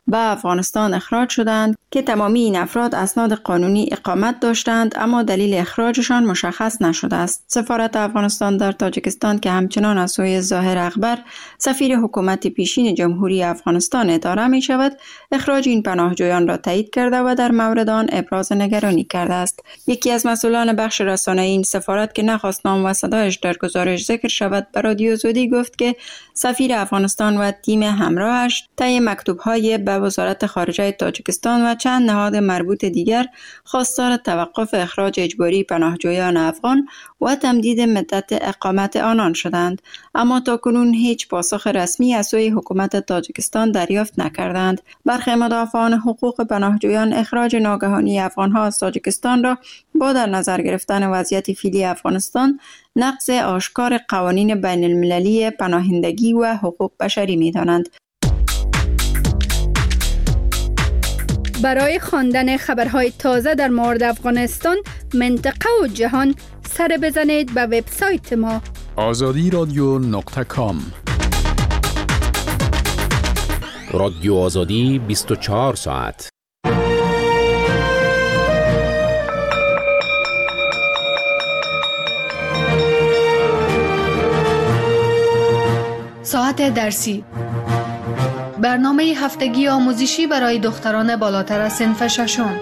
به افغانستان اخراج شدند که تمامی این افراد اسناد قانونی اقامت داشتند اما دلیل اخراجشان مشخص نشده است. سفارت افغانستان در تاجیکستان که همچنان از سوی ظاهر اکبر سفیر حکومت پیشین جمهوری افغانستان اداره می شود، اخراج این پناهجویان را تایید کرده و در مورد آن ابراز نگرانی کرده است. یکی از مسئولان بخش رسانه‌ای این سفارت که نخواست نام و صدایش در گزارش ذکر شود به رادیو آزادی گفت که سفیر افغانستان و تیم همراهش طی مکتوب‌های به وزارت خارجه تاجیکستان و چند نهاد مربوط دیگر خواستار توقف اخراج اجباری پناهجویان افغان و تمدید مدت اقامت آنان شدند، اما تاکنون هیچ پاسخ رسمی از سوی حکومت تاجیکستان دریافت نکردند. برخی مدافعان حقوق پناهجویان اخراج ناگهانی افغان‌ها از تاجیکستان را با در نظر گرفتن وضعیت فعلی افغانستان نقض آشکار قوانین بین المللی پناهندگی و حقوق بشری می دانند. برای خواندن خبرهای تازه در مورد افغانستان، منطقه و جهان سر بزنید به وبسایت ما آزادی رادیو نقطه کام. رادیو آزادی بیست و چهار ساعت. ساعت درسی، برنامه هفتگی آموزشی برای دختران بالاتر از صنف ششم.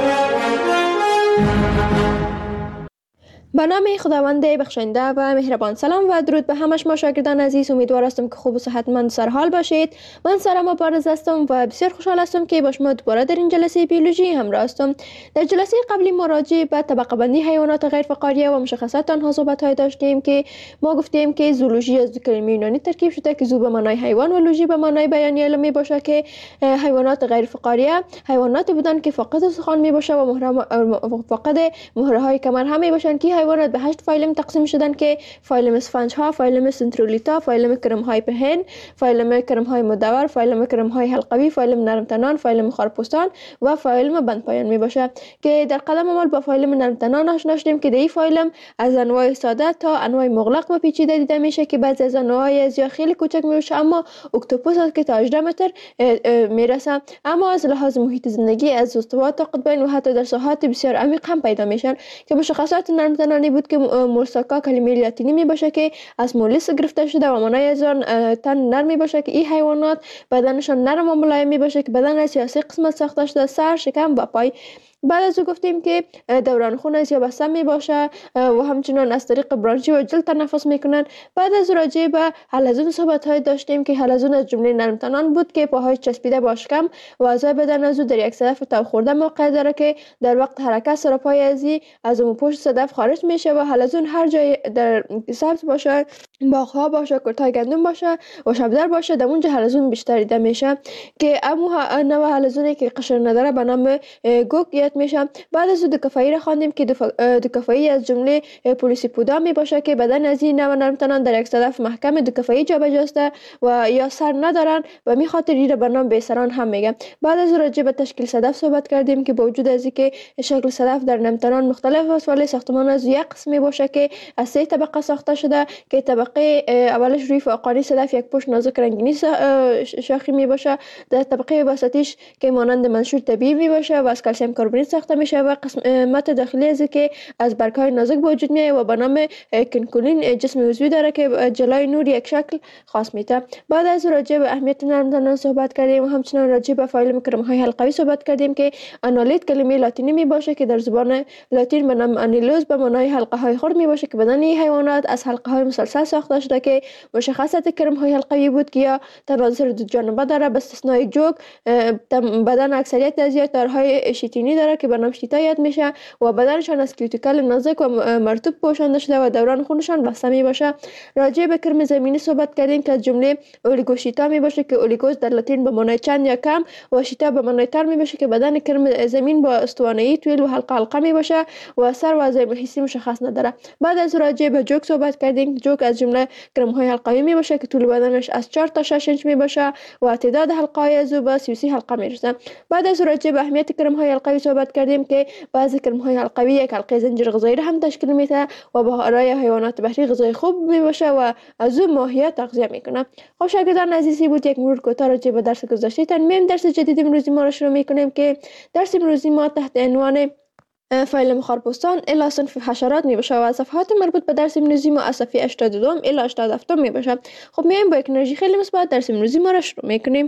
به نام خداوند بخشنده و مهربان. سلام و درود به همه شما شاگردان عزیز. امیدوار هستم که خوب و صحتمند سرحال باشید. من سارا مبارز هستم و بسیار خوشحال هستم که با شما دوباره در این جلسه بیولوژی همراه هستم. در جلسه قبلی ما راجع به طبقه بندی حیوانات غیر فقاریه و مشخصات آنها صحبت داشتیم که ما گفتیم که زولوژی از دو کلمه یونانی ترکیب شده که زو به معنای حیوان و لوژی به معنای بیانیه علمی باشه که حیوانات غیر فقاریه حیواناتی بودن که فاقد استخوان می باشه و مهره فاقد مهره های کمر هم می باشن که حیوانات به هشت فایلم تقسیم شدن که فایلم اسفنج ها، فایلم سنترولیتا، فایلم کرم های پهن، فایلم کرم های مدور، فایلم کرم های حلقوی، فایلم نرمتنان، فایلم خارپوستان و فایلم بندپایان می باشه که در قدم اول با فایلم نرمتنان آشنا شدیم که در این فایلم از انواع ساده تا انواع مغلق و پیچیده دیده میشه که بعضی از انواع از یا خیلی کوچک میشه اما اکتوپوس هست که تا هجده متر میرسه، اما از لحاظ محیط زندگی از استوا تا قطبین و حتی در ساحات بسیار عمیق هم پیدا میشن که مشخصات نرمتنانی بود که مولساکا کلمه لاتینی می باشه که از مولس گرفته شده و معنای از آن تن نرم می باشه که این حیوانات بدنشان نرم و ملایم می باشه که بدن از سیاسی قسمت ساخته شده، سر، شکم و پای. بعد از او گفتیم که دوران خون از یا بسته می باشه و همچنان از طریق برانشی و جلد تنفس میکنن. بعد از راجع به حلزون صحبت های داشتیم که حلزون از جمله نرمتنان بود که پاهای چسبیده با شکم و اعضای بدن از او در یک صدف تو خورده موقع داره که در وقت حرکت سراپای ازی از اون پشت صدف خارج میشه و حلزون هر جای در سبز باشه، باغ‌ها باشه، کورتای گندم باشه و شبدر باشه، در اونجا حلزون بیشتر دیده میشه که امو نوع حلزونی که قشر نداره به نام گوک میشه. بعد از دو کفایی را خواندیم که دو کفایی از جمله پولیسیپودا می باشه که بدن از این نوع نرمتنان در یک صدف محکم دو کفایی جابجاسته و یا سر ندارن و می خاطر این را به نام بیسران هم میگه. بعد از راجع به تشکیل صدف صحبت کردیم که با وجود از اینکه شکل صدف در نرمتنان مختلف است ولی ساختمان از یک قسم می باشه که از سه طبقه ساخته شده که طبقه اولش روی فوقانی صدف یک پشت نازک رنگینی شاخی می باشه، در طبقه وسطیش که مانند منشور طبیعی می باشه و از کلسیم کربونیت ساخته میشه و قسمت داخلی از که از برگ‌های نازک به وجود میاد و به نام کنکولین جسم عضوی داره که جلای نور یک شکل خاص میده. بعد از راجع به اهمیت نرمتنان صحبت کردیم و همچنین راجع به فایلم کرم‌های حلقوی صحبت کردیم که آنالیت کلمه لاتینی می باشه که در زبان لاتین به نام آنیلوز به معنای حلقه های خرد می باشه که بدن این حیوانات از حلقه های مسلسل ساخته شده که مشخصات کرم‌های حلقوی بود که یا تناظر دو جانبه داره به استثنای جوک. بدن اکثریت از یا تارهای شیتینی داره که به نام شیتا یاد میشه و بدنشان از کیوتیکل نازک و مرطوب پوشانده شده و دوران خونشان بسته می باشه. راجع به کرم زمینی صحبت کردیم که از جمله اولیگوشیتا می باشه که اولیگوز در لاتین به معنای چند یا کم و شیتا به معنای تر می باشه که بدن کرم زمین با استوانه‌ای طویل و حلقه حلقه می باشه و سر و عضای حسی مشخص نداره. بعد از راجع به جوک صحبت کردیم. جوک از جمله گرم های حلقوی می باشه که طول بدنش از چهار تا شش اینچ می باشه و تعداد حلقه‌های از او به سی و سی حلقه می رسه. بعد از راجع به اهمیت کرم های حلقوی صحبت کردیم که بعضی کرم های حلقوی یک حلقه زنجیر غذایی را هم تشکیل میده و برای حیوانات بحری غذای خوب می باشه و از او ماهیات تغذیه میکنه. خب شاگردان عزیزی بود یک مرور کوتاه راجع به درس گذشته ترمیم. درس جدید امروزی ما را شروع میکنیم که درس امروزی ما تحت عنوان فایلم خارپستان الی صنف حشرات می باشه و از صفحات مربوط به درس امروزی ما از صفحه هشتاد و دو الی هشتاد و هفت می باشه. خب میایم با یک انرژی خیلی مثبت درس امروزی ما را شروع میکنیم.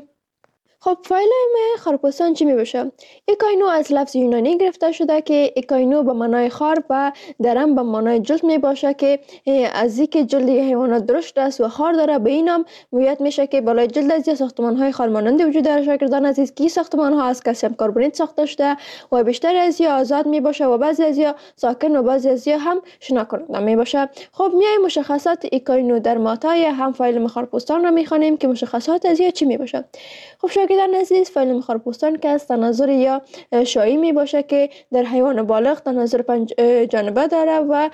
خب فایلم خارپستان چی می باشه؟ ایکاینو از لفظ یونانی گرفته شده که ایکاینو به معنای خار و درم به معنای جلد می باشه که از اینکه جلد حیوانات درشت است و خار داره به این نام گویت میشه که بالای جلد از ساختمان های خارمانند وجود داره. شاگردان عزیز که ساختمان ها از کلسیم کربونیت ساخته شده و بیشتر از یا آزاد می باشه و بعضی از یا ساکن و بعضی از یا هم شنا کننده می باشه. خب میایم مشخصات ایکاینو در ماتای هم فایلم خارپستان را میخوانیم که مشخصات از یا چی می باشه. خب شاگردان عزیز فایلم خارپستان که از تناظر یا شایی می باشه که در حیوان بالغ تناظر پنج جانبه داره و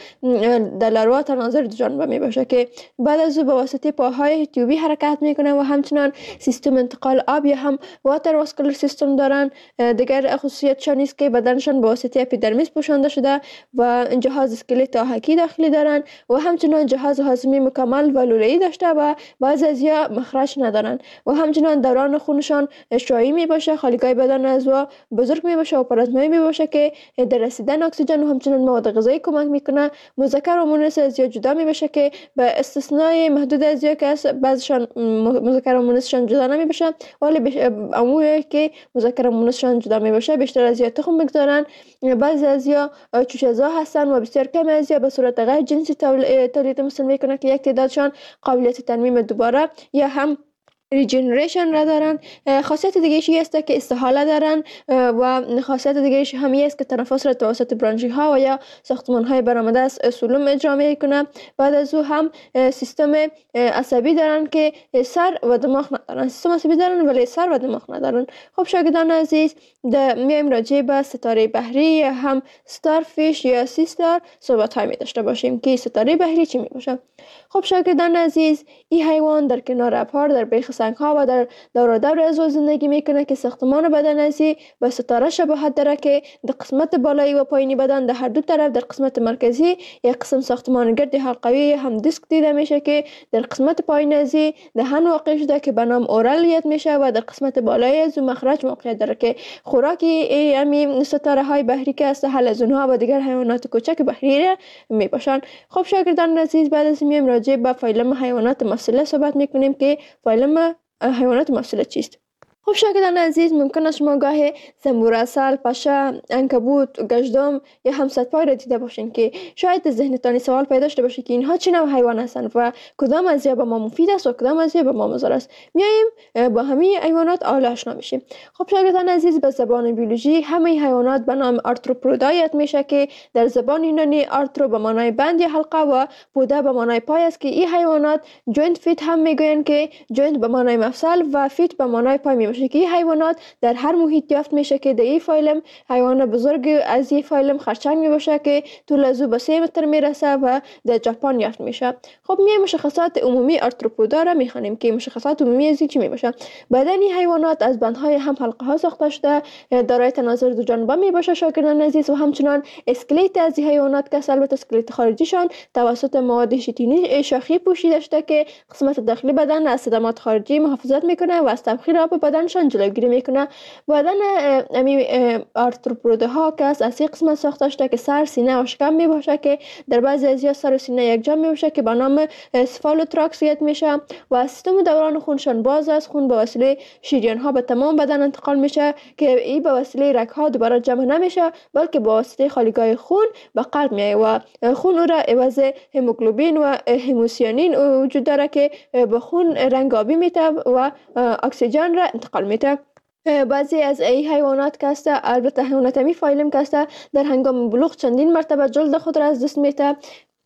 در لروا تناظر دو جانبه می باشه که بعد از او به واسطه پاهای تیوبی حرکت میکنه و همچنان سیستم انتقال آب یا هم واتر واسکولار سیستم دارن. دیگر خصوصیتشان است که بدنشان به واسطه اپیدرمیس پوشانده شده و جهاز اسکلت آهکی داخلی دارن و همچنان جهاز هاضمه مکمل و لوله‌ای داشته و بعضی از یا مخرج ندارن و همچنان دوران خونشان شایی می باشه. خالیگاه بدن از و بزرگ می باشه و پلازمایی می باشه که در رسیدن اکسیژن و همچنان مواد غذایی کمک میکنه. مذکر و مؤنث از یا جدا می باشه که به استثنای محدود از یا که بعضشان مذکر و مؤنثشان جدا نمی باشه ولی عمومی که مذکر و مؤنثشان جدا می باشه بیشتر از یا تخم میگذارن. بعضی از یا چوشه‌زا هستن و بسیار کم از یا به صورت غیر جنسی تولید مثل میکنه که یک تعدادشان قابلیت ترمیم دوباره یا هم ریجنریشن را دارن. خاصیت دیگه‌ایش است که استحاله دارن و خاصیت دیگه‌ایش هم است که تنفس را توسط برانشی ها و یا ساختمان های برآمده از سلوم اجرا میکنه. بعد از او هم سیستم عصبی دارن که سر و دماغ ندارن. سیستم عصبی دارن ولی سر و دماغ ندارن. خب شاگردان عزیز میایم راجع به ستاره بحری هم ستارفیش یا سی ستار صحبت های می داشته باشیم که ستاره بحری چی می باشه. خب شاگردان عزیز این حیوان در کنار ابرها در بیخ سنگ ها و در دور و دور از زندگی میکنه که ساختمان بدن ازی به ستاره شباهت داره که در قسمت بالایی و پایینی بدن در هر دو طرف در قسمت مرکزی یک قسم ساختمان گرد حلقوی هم دیسک دیده میشه که در قسمت پایین ازی دهن واقع شده که به نام اورالیت میشه و در قسمت بالایی از مخرج موقعیت داره که خوراکی همین ستاره های بحری که است حلزون ها و دیگر حیوانات کوچک بحری می باشن. خب شاگردان عزیز بعد از میم راجع به فایلم حیوانات مفصله صحبت میکنیم که فایلم حیوانات مفصله چیست. خب شاگردان عزیز ممکن است شما گاه زنبور عسل، پشه، عنکبوت، گژدم یا هم صدپای را دیده باشین که شاید ذهنتان سوال پیدا شده باشه که اینها چه نوع حیوان هستند و کدام از یا به ما مفید است و کدام از یا به ما مضر است. میایم با همه حیوانات اول آشنا میشیم. خب شاگردان عزیز به زبان بیولوژی همه حیوانات به نام آرتروپودا یاد میشه که در زبان یونانی آرترو به معنای بند یا حلقه و پودا به معنای پای است که این حیوانات جوینت فیت هم میگویند که جوینت به معنای مفصل و فیت به معنای پای می باشه که این حیوانات در هر محیط یافت میشه که در این فایلم حیوان بزرگ از این فایلم خرچنگ می باشه که طول از او به سه متر میرسه و در ژاپن یافت میشه. خب می مشخصات عمومی آرتروپودا را میخوانیم که مشخصات عمومی از چی می باشه. بدن این حیوانات از بندهای هم حلقه ها ساخته شده دارای تناظر دو جانبه می باشه شاگردان عزیز و همچنان اسکلت از این حیوانات که البته اسکلت خارجیشان توسط مواد شیتینی شاخی پوشیده شده که قسمت داخلی بدن از صدمات خارجی محافظت میکنه و از تبخیر آب بدنشان جلوگیری میکنه. بدن امی آرتروپودا ها که از اسی قسمت ساخته شده که سر، سینه و شکم می باشه که در بعضی از سر و سینه یک جا می باشه که به نام سفالوتراکس یاد میشه و سیستم دوران خونشان باز است. خون به وسیله شریان ها به تمام بدن انتقال میشه که این به وسیله رگ ها دوباره جمع نمیشه بلکه به واسطه خالیگاه خون به قلب میاد و خون او را عوض هموگلوبین و هموسیانین وجود داره که به خون رنگ آبی میده و اکسیژن را انتقال میده. بعضی از ای حیوانات که است البته حیوانات می فایلم که است در هنگام بلوغ چندین مرتبه جلد خود را از دست میده.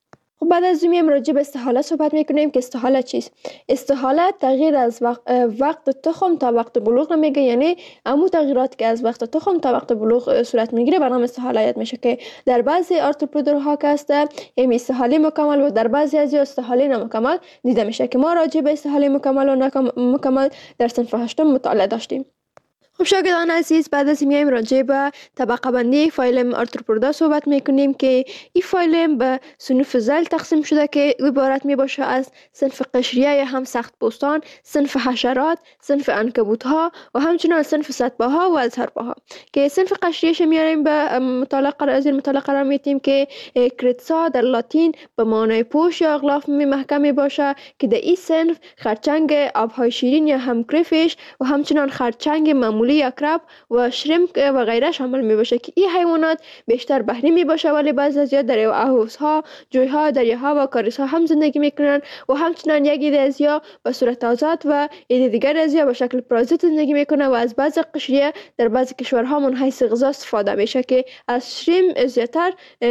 خب بعد از این راجع به استحاله صحبت میکنیم که استحاله چیست. استحاله تغییر از وقت, وقت تخم تا وقت بلوغ میگه، یعنی عمو تغییرات که از وقت تخم تا وقت بلوغ صورت میگیره به نام استحاله یاد میشه که در بعضی آرتروپودها که هست این استحاله مکمل و در بعضی از استحاله نامکمل دیده میشه که ما راجع به استحاله مکمل و نامکمل در صنف هشتم مطالعه داشتیم. خب شاگردان عزیز، بعد از میایم راجع به طبقه بندی فایلم آرتروپودا صحبت میکنیم که این فایلم به صنوف ذیل تقسیم شده که عبارت می باشه از صنف قشریه یا هم سخت پوستان، صنف حشرات، صنف عنکبوت ها و همچنین صنف سطبه ها و ازهربه ها. که صنف قشریهش میاریم به مطالعه قرار از این مطالعه قرار میدیم که کریتسا در لاتین به معنای پوش یا اغلاف می محکم می باشه که در این صنف خرچنگ آبهای شیرین یا هم کریفیش و همچنین خرچنگ معمولی یا کراب و شریمپ و غیره شامل می باشه که این حیوانات بیشتر بحری می باشه ولی بعضی از زیاد در اهوز ها، جوی ها، دریاها و کاریس ها هم زندگی میکنن و همچنین یک ایده از یا به صورت آزاد و ایده دیگر از یا به شکل پرازیت زندگی میکنه و از بعضی قشریه در بعضی کشورها من حیث غذا استفاده میشه که از شریم زیادتر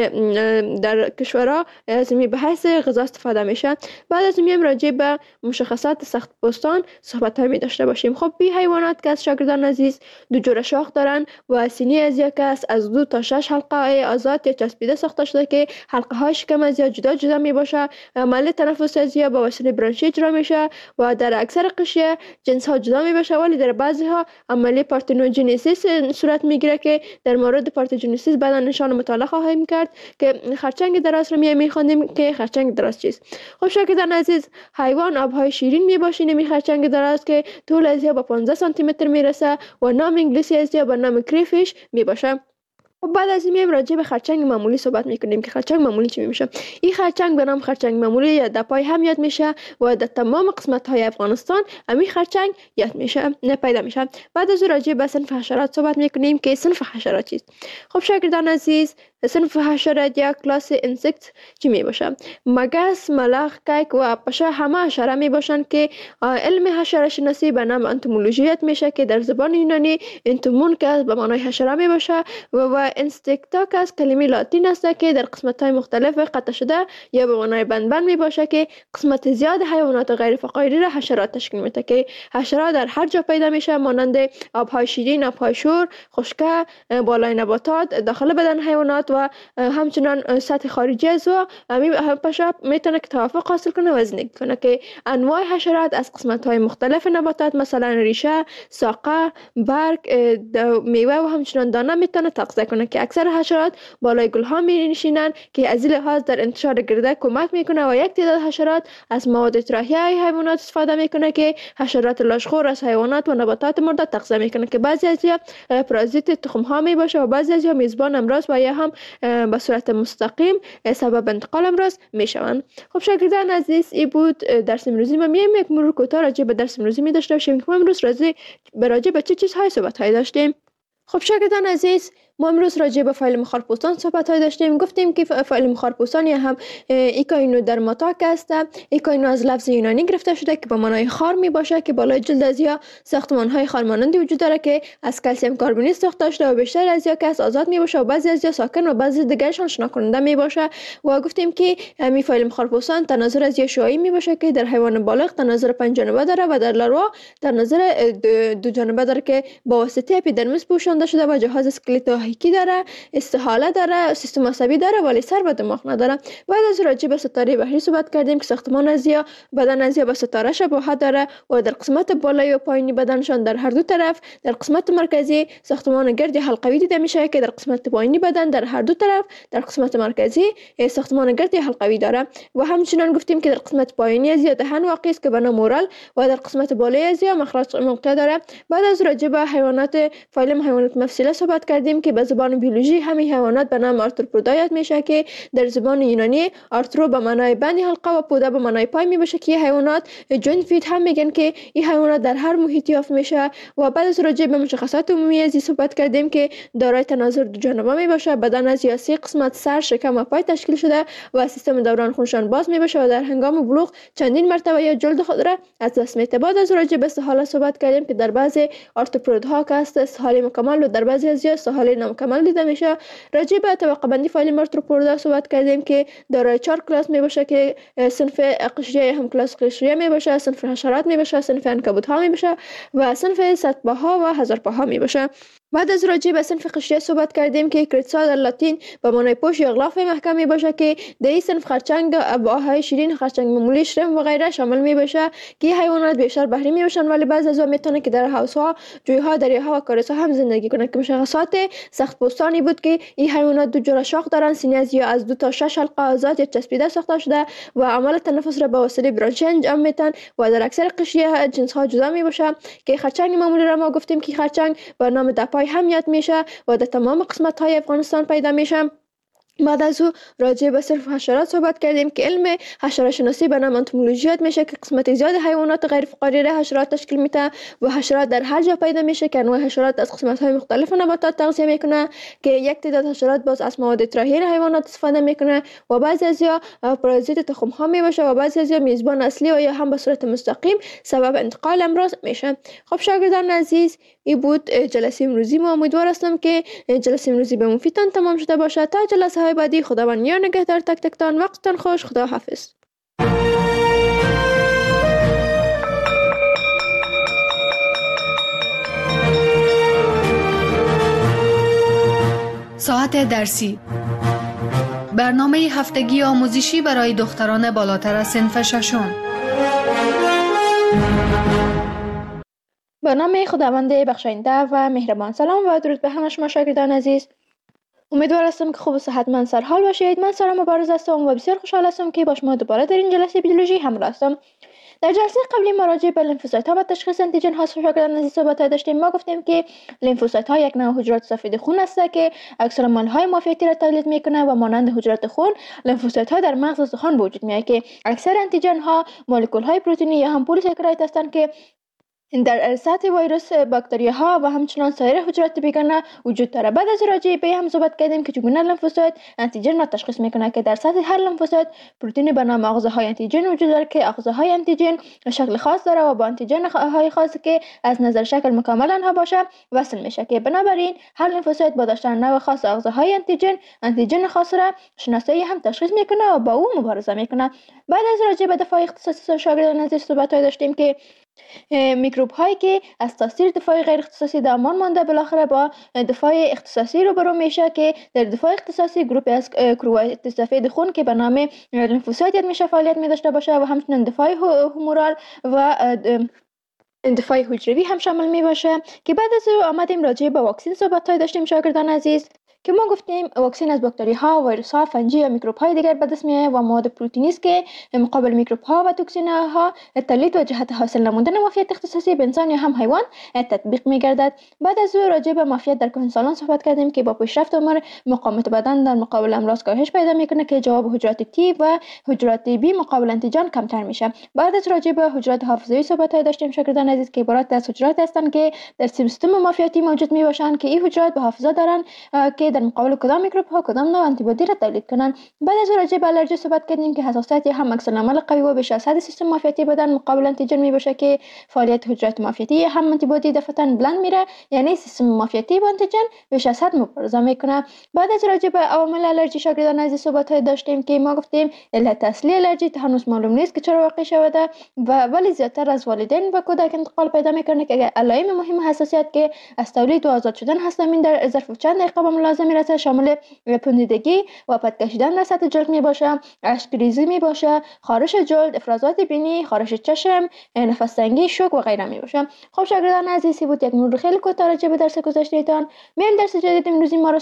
در کشورها از می به حیث غذا استفاده میشه. بعد از میایم راجع به مشخصات سخت پوستان صحبت ها می داشته باشیم. خب بی حیوانات که از شاگردان عزیز دو جور شاخ دارن و سینی از یک است از دو تا شش حلقه آزاد یا چسبیده ساخته شده که حلقه های شکم از یا جدا جدا می باشه. عمل تنفس از یا با وسیله برانشی اجرا میشه و در اکثر قشریه جنس ها جدا می باشه ولی در بعضی ها عمل پارتنوژنیسیس صورت میگیره که در مورد پارتنوژنیسیس بعدا نشان مطالعه خواهیم کرد که خرچنگ دراز رو می میخوندیم که خرچنگ دراز چیست. خب شاگردان عزیز، حیوان آبهای شیرین می باشه نمی خرچنگ دراز که طول از یا با پانزده سانتی متر میرسه و نام انگلیسی از یا با نام کریفیش می باشه. و بعد از این میایم راجع به خرچنگ معمولی صحبت میکنیم که خرچنگ معمولی چی میشه. این خرچنگ به نام خرچنگ معمولی یا دپای هم یاد میشه و در تمام قسمت های افغانستان امی خرچنگ یاد میشه نه پیدا میشه. بعد از راجع به صنف حشرات صحبت میکنیم که صنف حشرات چیست. خب شاگردان عزیز، صنف حشرات یا کلاس انسکت چی می باشه؟ مگس، ملخ، کیک و پشه همه حشره می باشن که علم حشره شناسی به نام انتومولوژی یاد میشه که در زبان یونانی انتومون که به معنای حشره می باشه و و انستکتا که از کلمه لاتین است که در قسمت های مختلف قطع شده یا به معنای بند بند می باشه که قسمت زیاد حیوانات غیر فقایری را حشرات تشکیل میده که حشرات در هر جا پیدا میشه مانند آبهای شیرین، آبهای شور، خشکه، بالای نباتات، داخل بدن حیوانات و همچنان سطح خارجی از و همین پشه میتونه که توافق حاصل کنه و زندگی کنه که انواع حشرات از قسمت های مختلف نباتات مثلا ریشه، ساقه، برگ، میوه و همچنان دانه میتونه تغذیه کنه که اکثر حشرات بالای گل ها می نشینن که از این لحاظ در انتشار گرده کمک میکنه و یک تعداد حشرات از مواد اطراحی های حیوانات استفاده میکنه که حشرات لاشخور از حیوانات و نباتات مرده تغذیه میکنه که بعضی از پرازیت تخم ها می باشه و بعضی از میزبان امراض و یا هم به صورت مستقیم سبب انتقال امراض می شوند. خب شاگردان عزیز، این بود درس امروزی ما. میایم یک مرور کوتاه راجع به درس امروزی می داشته باشیم که ما امروز راجع به چه چیزهای صحبت های داشتیم. خب شاگردان عزیز، ما امروز راجع به فایل مخارپوستان صحبت های داشتیم. گفتیم که فایل مخارپوستان یا هم ایکاینو درماتاک است. ایکاینو از لفظ یونانی گرفته شده که به معنای خار می باشه که بالای جلد از یا ساختمان های خارمانندی وجود داره که از کلسیم کربونیت ساخته شده و بیشتر از یا که آزاد می باشه و بعضی از یا ساکن و بعضی دیگرشان شنا کننده می باشه. و گفتیم که می فایل مخارپوستان تناظر از یا شعاعی می باشه که در حیوان بالغ تناظر پنج جانبه داره و در لاروا تناظر دو جانبه داره که با واسطه اپیدرمیس پوشانده شده و جهاز اسکلتوهیکی داره، استحاله داره، سیستم عصبی داره ولی سر و دماغ نداره. بعد از راجع به ستاره بحری صحبت کردیم که ساختمان از یا بدن از یا به ستاره شباهت داره و در قسمت بالایی و پایینی بدنشان در هر دو طرف در قسمت مرکزی ساختمان گرد حلقوی دیده میشه که در قسمت پایینی بدن در هر دو طرف در قسمت مرکزی ساختمان گرد حلقوی داره. و همچنین گفتیم که در قسمت پایینی از یا دهن واقع است که به نام مورال و در قسمت بالایی از یا مخرج موقع داره. بعد از راجع به حیوانات فایلم حیوانات مفصله صحبت کردیم که به زبان بیولوژی همین حیوانات به نام آرتروپودا یاد میشه که در زبان یونانی آرترو به معنای بند حلقه و پودا به معنای پای می باشه که حیوانات جوینت فیت هم میگن که این حیوانات در هر محیطی یافت میشه. و بعد از راجع به مشخصات عمومی از صحبت کردیم که دارای تناظر دو جانبه می باشه، بدن از یا سه قسمت سر، شکم و پای تشکیل شده و سیستم دوران خونشان باز می باشه و در هنگام بلوغ چندین مرتبه یا جلد خود را از دست میده. بعد از راجع به استحاله صحبت کردیم که در بعضی آرتروپودها که است استحاله مکمل و در بعضی از یا استحاله نامکمل دیده میشه. راجع به طبقه بندی فایل مارتروپوردا صحبت کردیم که دارای چهار کلاس می باشه که صنف قشریه هم کلاس قشریه می باشه، صنف حشرات می باشه، صنف عنکبوت ها می باشه و صنف صدپاها و هزارپاها می باشه. بعد از راجع به صنف قشریه صحبت کردیم که کریتسا در لاتین به معنای پوش یا غلاف محکم می باشه که در این صنف خرچنگ، ابعاهای شیرین، خرچنگ معمولی، شرم و غیره شامل می باشه که حیوانات بیشتر بحری می باشن، ولی بعضی از آنها میتونه که در حوض ها، جویها، دریاها و کارسها هم زندگی کنند که مشخصات سخت پوستانی بود که این حیوانات دو جور شاخ دارند، سینه یا از دو تا شش حلقه آزاد یا چسبیده ساخته شده و عمل تنفس را به واسطه برانچی انجام میدن و در اکثر قشریه جنس ها جدا می باشه که خرچنگ معمولی را ما گفتیم که خرچنگ به نام دپای هم یاد میشه و در تمام قسمت های افغانستان پیدا میشه. بعد از او راجع به صرف حشرات صحبت کردیم که علم حشره شناسی به نام انتومولوژی یاد میشه که قسمت زیاد حیوانات غیر فقاریه حشرات تشکیل میده و حشرات در هر جا پیدا میشه که انواع حشرات از قسمت های مختلف نباتات تغذیه میکنه که یک تعداد حشرات باز از مواد طراحی حیوانات استفاده میکنه و بعضی از یا پارازیت تخم ها میباشه و بعضی از یا میزبان اصلی و یا هم به صورت مستقیم سبب انتقال امراض میشه. خب شاگردان عزیز، این بود جلسه امروزی ما. امیدوار هستم که جلسه امروزی به مفیدتان تمام شده باشه. تا جلسه های بعدی خداوند یار نگهدار تک تکتان. وقتتان خوش. خدا حافظ. ساعت درسی، برنامه هفتگی آموزشی برای دختران بالاتر از صنف ششم. به نام خداوند بخشاینده و مهربان. سلام و درود به همه شما شاگردان عزیز. امیدوار هستم که خوب و صحتمند سرحال باشید. من سارا مبارز هستم و بسیار خوشحال هستم که با شما دوباره در این جلسه بیولوژی همراه هستم. در جلسه قبلی ما راجع به لیمفوسایت ها و تشخیص انتیجن ها شاگردان عزیز صحبت داشتیم. ما گفتیم که لیمفوسایت ها یک نوع حجرات سفید خون است که اکثر مال های مافیتی را تولید میکنه و مانند حجرات خون لیمفوسایت ها در مغز استخوان وجود میاد که اکثر انتیجن ها مولکول های پروتئینی یا هم پلیساکاراید هستند که در سطح ویروس، باکتریاها و همچنان سایر حجرات بیگانه وجود داره. بعد از راجع به هم صحبت کردیم که چگونه لیمفوسایت انتیجن را تشخیص میکنه که در سطح هر لیمفوسایت پروتئین به نام آغوزهای انتیجن وجود داره که آغوزهای انتیجن شکل خاص داره و با انتیجن های خاصی که از نظر شکل مکمل آنها باشه وصل میشه که بنابراین هر لیمفوسایت با داشتن نوع خاص آغوزهای انتیجن انتیجن خاص را شناسایی هم تشخیص میکنه و با او مبارزه میکنه. بعد از راجع به دفاع اختصاصی شاگردان عزیز صحبت داشتیم که میکروب هایی که از تاثیر دفاع غیر اختصاصی درمان مانده بالاخره با دفاع اختصاصی روبرو میشه که در دفاع اختصاصی گروپی از کروات سفید خون که به نام لیمفوسایت میشه فعالیت می داشته باشه و همچنین دفاع هومورال و دفاع حجروی هم شامل می باشه که بعد از او آمدیم راجع به واکسن صحبت داشتیم شاگردان عزیز که ما گفتیم واکسن از باکتری ها، ویروس ها، فنجی یا میکروب های دیگر به دست میاد و مواد پروتئینی است که مقابل میکروب ها و توکسین ها تولید و جهت حاصل نمودن معافیت اختصاصی به انسان یا هم حیوان تطبیق میگردد. بعد از او راجع به معافیت در کهنسالان صحبت کردیم که با پیشرفت عمر مقاومت بدن در مقابل امراض کاهش پیدا میکنه که جواب حجرات تی و حجرات بی مقابل انتیجن کمتر میشه. بعد از راجع به حجرات حافظه‌ای صحبت داشتیم شاگردان عزیز که عبارت از حجرات هستند که در سیستم معافیتی موجود میباشند که این حجرات به حافظه دارن که در مقابل کدام میکروب ها کدام نوع آنتی بادی را تولید کنند. بعد از راجع به آلرژی صحبت کردیم که حساسیت هم عکس العمل قوی و بیش از حد سیستم معافیتی بدن مقابل انتیجن میباشه که فعالیت حجرات معافیتی هم آنتی بادی دفعتاً بلند میره، یعنی سیستم معافیتی با انتیجن بیش از حد مبارزه میکنه. بعد از راجع به عوامل آلرژی شاگردان عزیز صحبت داشتیم که ما گفتیم علت اصلی آلرژی هنوز معلوم نیست که چرا واقع شده و ولی زیادتر از والدین و کودک انتقال پیدا میکنه که علائم مهم حساسیت که از تولید و آزاد شدن هستن این در ظرف چند دقیقه به ملاحظه میرسه، شامل پوندیدگی و پد کشیدن در سطح جلد می باشه، اشک‌ریزی می باشه، خارش جلد، افرازات بینی، خارش چشم، نفس تنگی، شوک و غیره می باشه. خب شاگردان عزیزی بود یک مرور خیلی کوتاه راجع به درس گذشتهتان. میایم درس جدید امروزی ما رو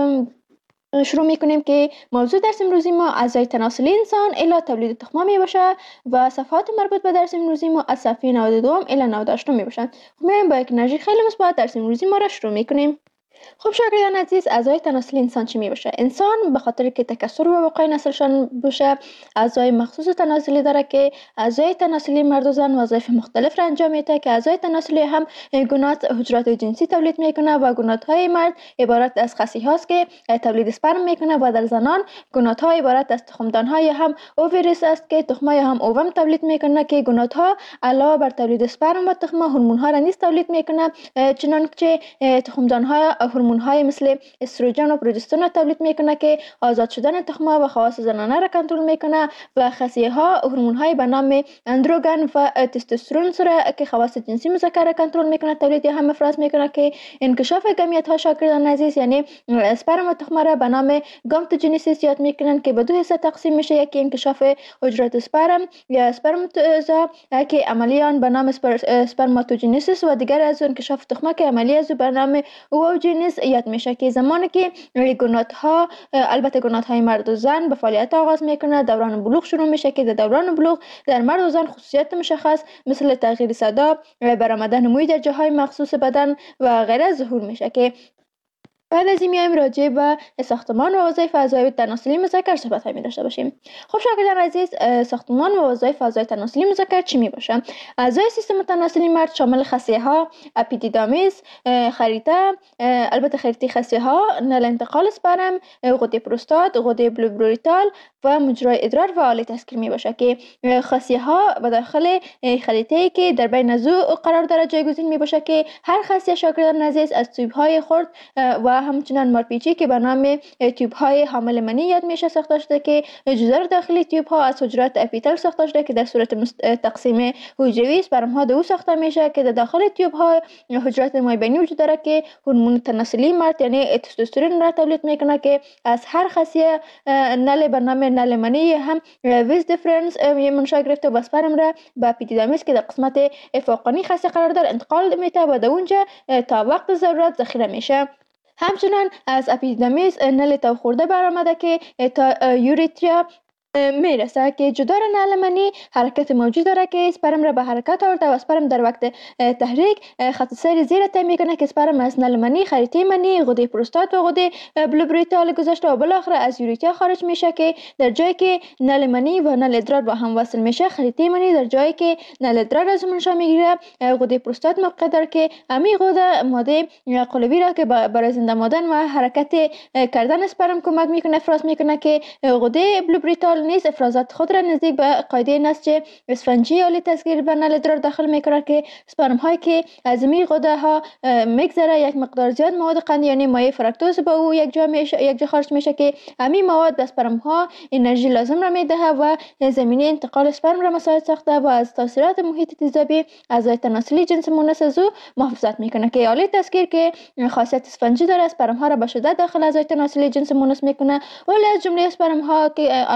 شروع میکنیم که موضوع درس امروزی ما اعضای تناسلی انسان الی تولید تخمه می باشه و صفحات مربوط به درس امروزی ما از صفحه نود و دو الی نود و هشت می باشن. خب میایم با یک انرژی خیلی مثبت درس امروزی ما رو شروع میکنیم. خب شاگردان عزیز، اعضای تناسلی انسان چی می باشه؟ انسان به خاطر که تکثر و وقای نسلشان باشه اعضای مخصوص تناسلی داره که اعضای تناسلی مرد و زن وظایف مختلف را انجام میده که اعضای تناسلی هم گونات حجرات جنسی تولید میکنه و گونات های مرد عبارت از خصی هاست که تولید اسپرم میکنه و در زنان گونات ها عبارت از تخمدان های هم اووریس است که تخمه هم اووم تولید میکنه که گونات ها علاوه بر تولید اسپرم و تخمه هورمون ها را نیز تولید میکنه، چنانچه تخمدان ها هورمون های مثل استروژن و پروژسترون را تولید میکنه که آزاد شدن تخم و خواص زنانه را کنترل میکنه و خصیه ها هورمون های به نام اندروگن و تستوسترون را که خواص جنسی مذکر را کنترل میکنه تولید یا هم افراز میکنه که انکشاف گمیت ها شاگردان عزیز یعنی اسپرم و تخم را به نام گامتوجنیسیس یاد میکنن که به دو حصه تقسیم میشه. یکی انکشاف حجرات اسپرم یا اسپرماتوزا که عملی آن به نام اسپرماتوجنیسیس و دیگر از انکشاف تخمه که عملی از به نام اووجنیس یاد میشه که زمانی که گونات ها البته گونات های مرد و زن به فعالیت آغاز میکنه دوران بلوغ شروع میشه که در دوران بلوغ در مرد و زن خصوصیت مشخص مثل تغییر صدا، برآمدن موی در جاهای مخصوص بدن و غیره ظهور میشه که بعد از این میایم راجع به ساختمان و وظایف اعضای تناسلی مذکر صحبت هایی می داشته باشیم. خب شاگردان عزیز، ساختمان و وظایف اعضای تناسلی مذکر چی می باشه؟ اعضای سیستم تناسلی مرد شامل خصیه ها، اپیدیدامیس، خریطه، البته خریطه خصیه ها، نل انتقال اسپرم، غده پروستات، غده بلوبروریتال و مجرای ادرار و آله تسکیر می باشه که خصیه ها به داخل خریطه که در بین ازو قرار داره جایگزین می باشه که هر خصیه شاگردان عزیز از تیوب های خرد و همچنان مارپیچی که به نام تیوب های حامل منی یاد میشه ساخته شده که جدار داخلی تیوب ها از حجرات اپیتل ساخته شده که در صورت تقسیم حجروی اسپرم ها دو ساخته میشه که در داخل تیوب ها حجرات مایبینی وجود داره که هورمون تناسلی مرد یعنی تستوسترون را تولید میکنه که از هر خصیه نل به نام نل منی هم ویز دیفرنس منشأ گرفته و اسپرم را به اپیدیدامیس که در قسمت فوقانی خصیه قرار داره انتقال میده و در اونجا تا وقت ضرورت ذخیره میشه. همچنان از اپیدیدامیس نل تو خورده برآمده که تا یوریتریا میرسه که جدار نل منی حرکت موجود داره که اسپرم را به حرکت آورده و اسپرم در وقت تحریک خط سیر زیر طی میکنه که اسپرم از نل منی خریطه منی غده پروستات و غده بلوبریتال گذاشته و بالاخره از یوریتریا خارج میشه که در جایی که نل منی و نل ادرار با هم وصل میشه خریطه منی در جایی که نل ادرار از منشأ میگیره غده پروستات موقع داره که امی غده ماده قلوی را که برای زنده ماندن و حرکت کردن اسپرم کمک میکنه افراز میکنه که غده بلوبریتال نیز افرازات خود را نزدیک به قاعده نسج اسفنجی آلی تسکیر به نل ادرار داخل میکنه که اسپرم هایی که از می غده ها میگذره یک مقدار زیاد مواد قندی یعنی مایع فرکتوز با او یک جا میشه یک جا خارج میشه که امی مواد به اسپرم ها انرژی لازم را میده و زمینه انتقال اسپرم را مساعد ساخته و از تاثیرات محیط تیزابی اعضای تناسلی جنس مونس از او محافظت میکنه که آلی تسکیر که خاصیت اسفنجی داره اسپرم ها را به شدت داخل اعضای تناسلی جنس مونس میکنه ولی از جمله اسپرم ها که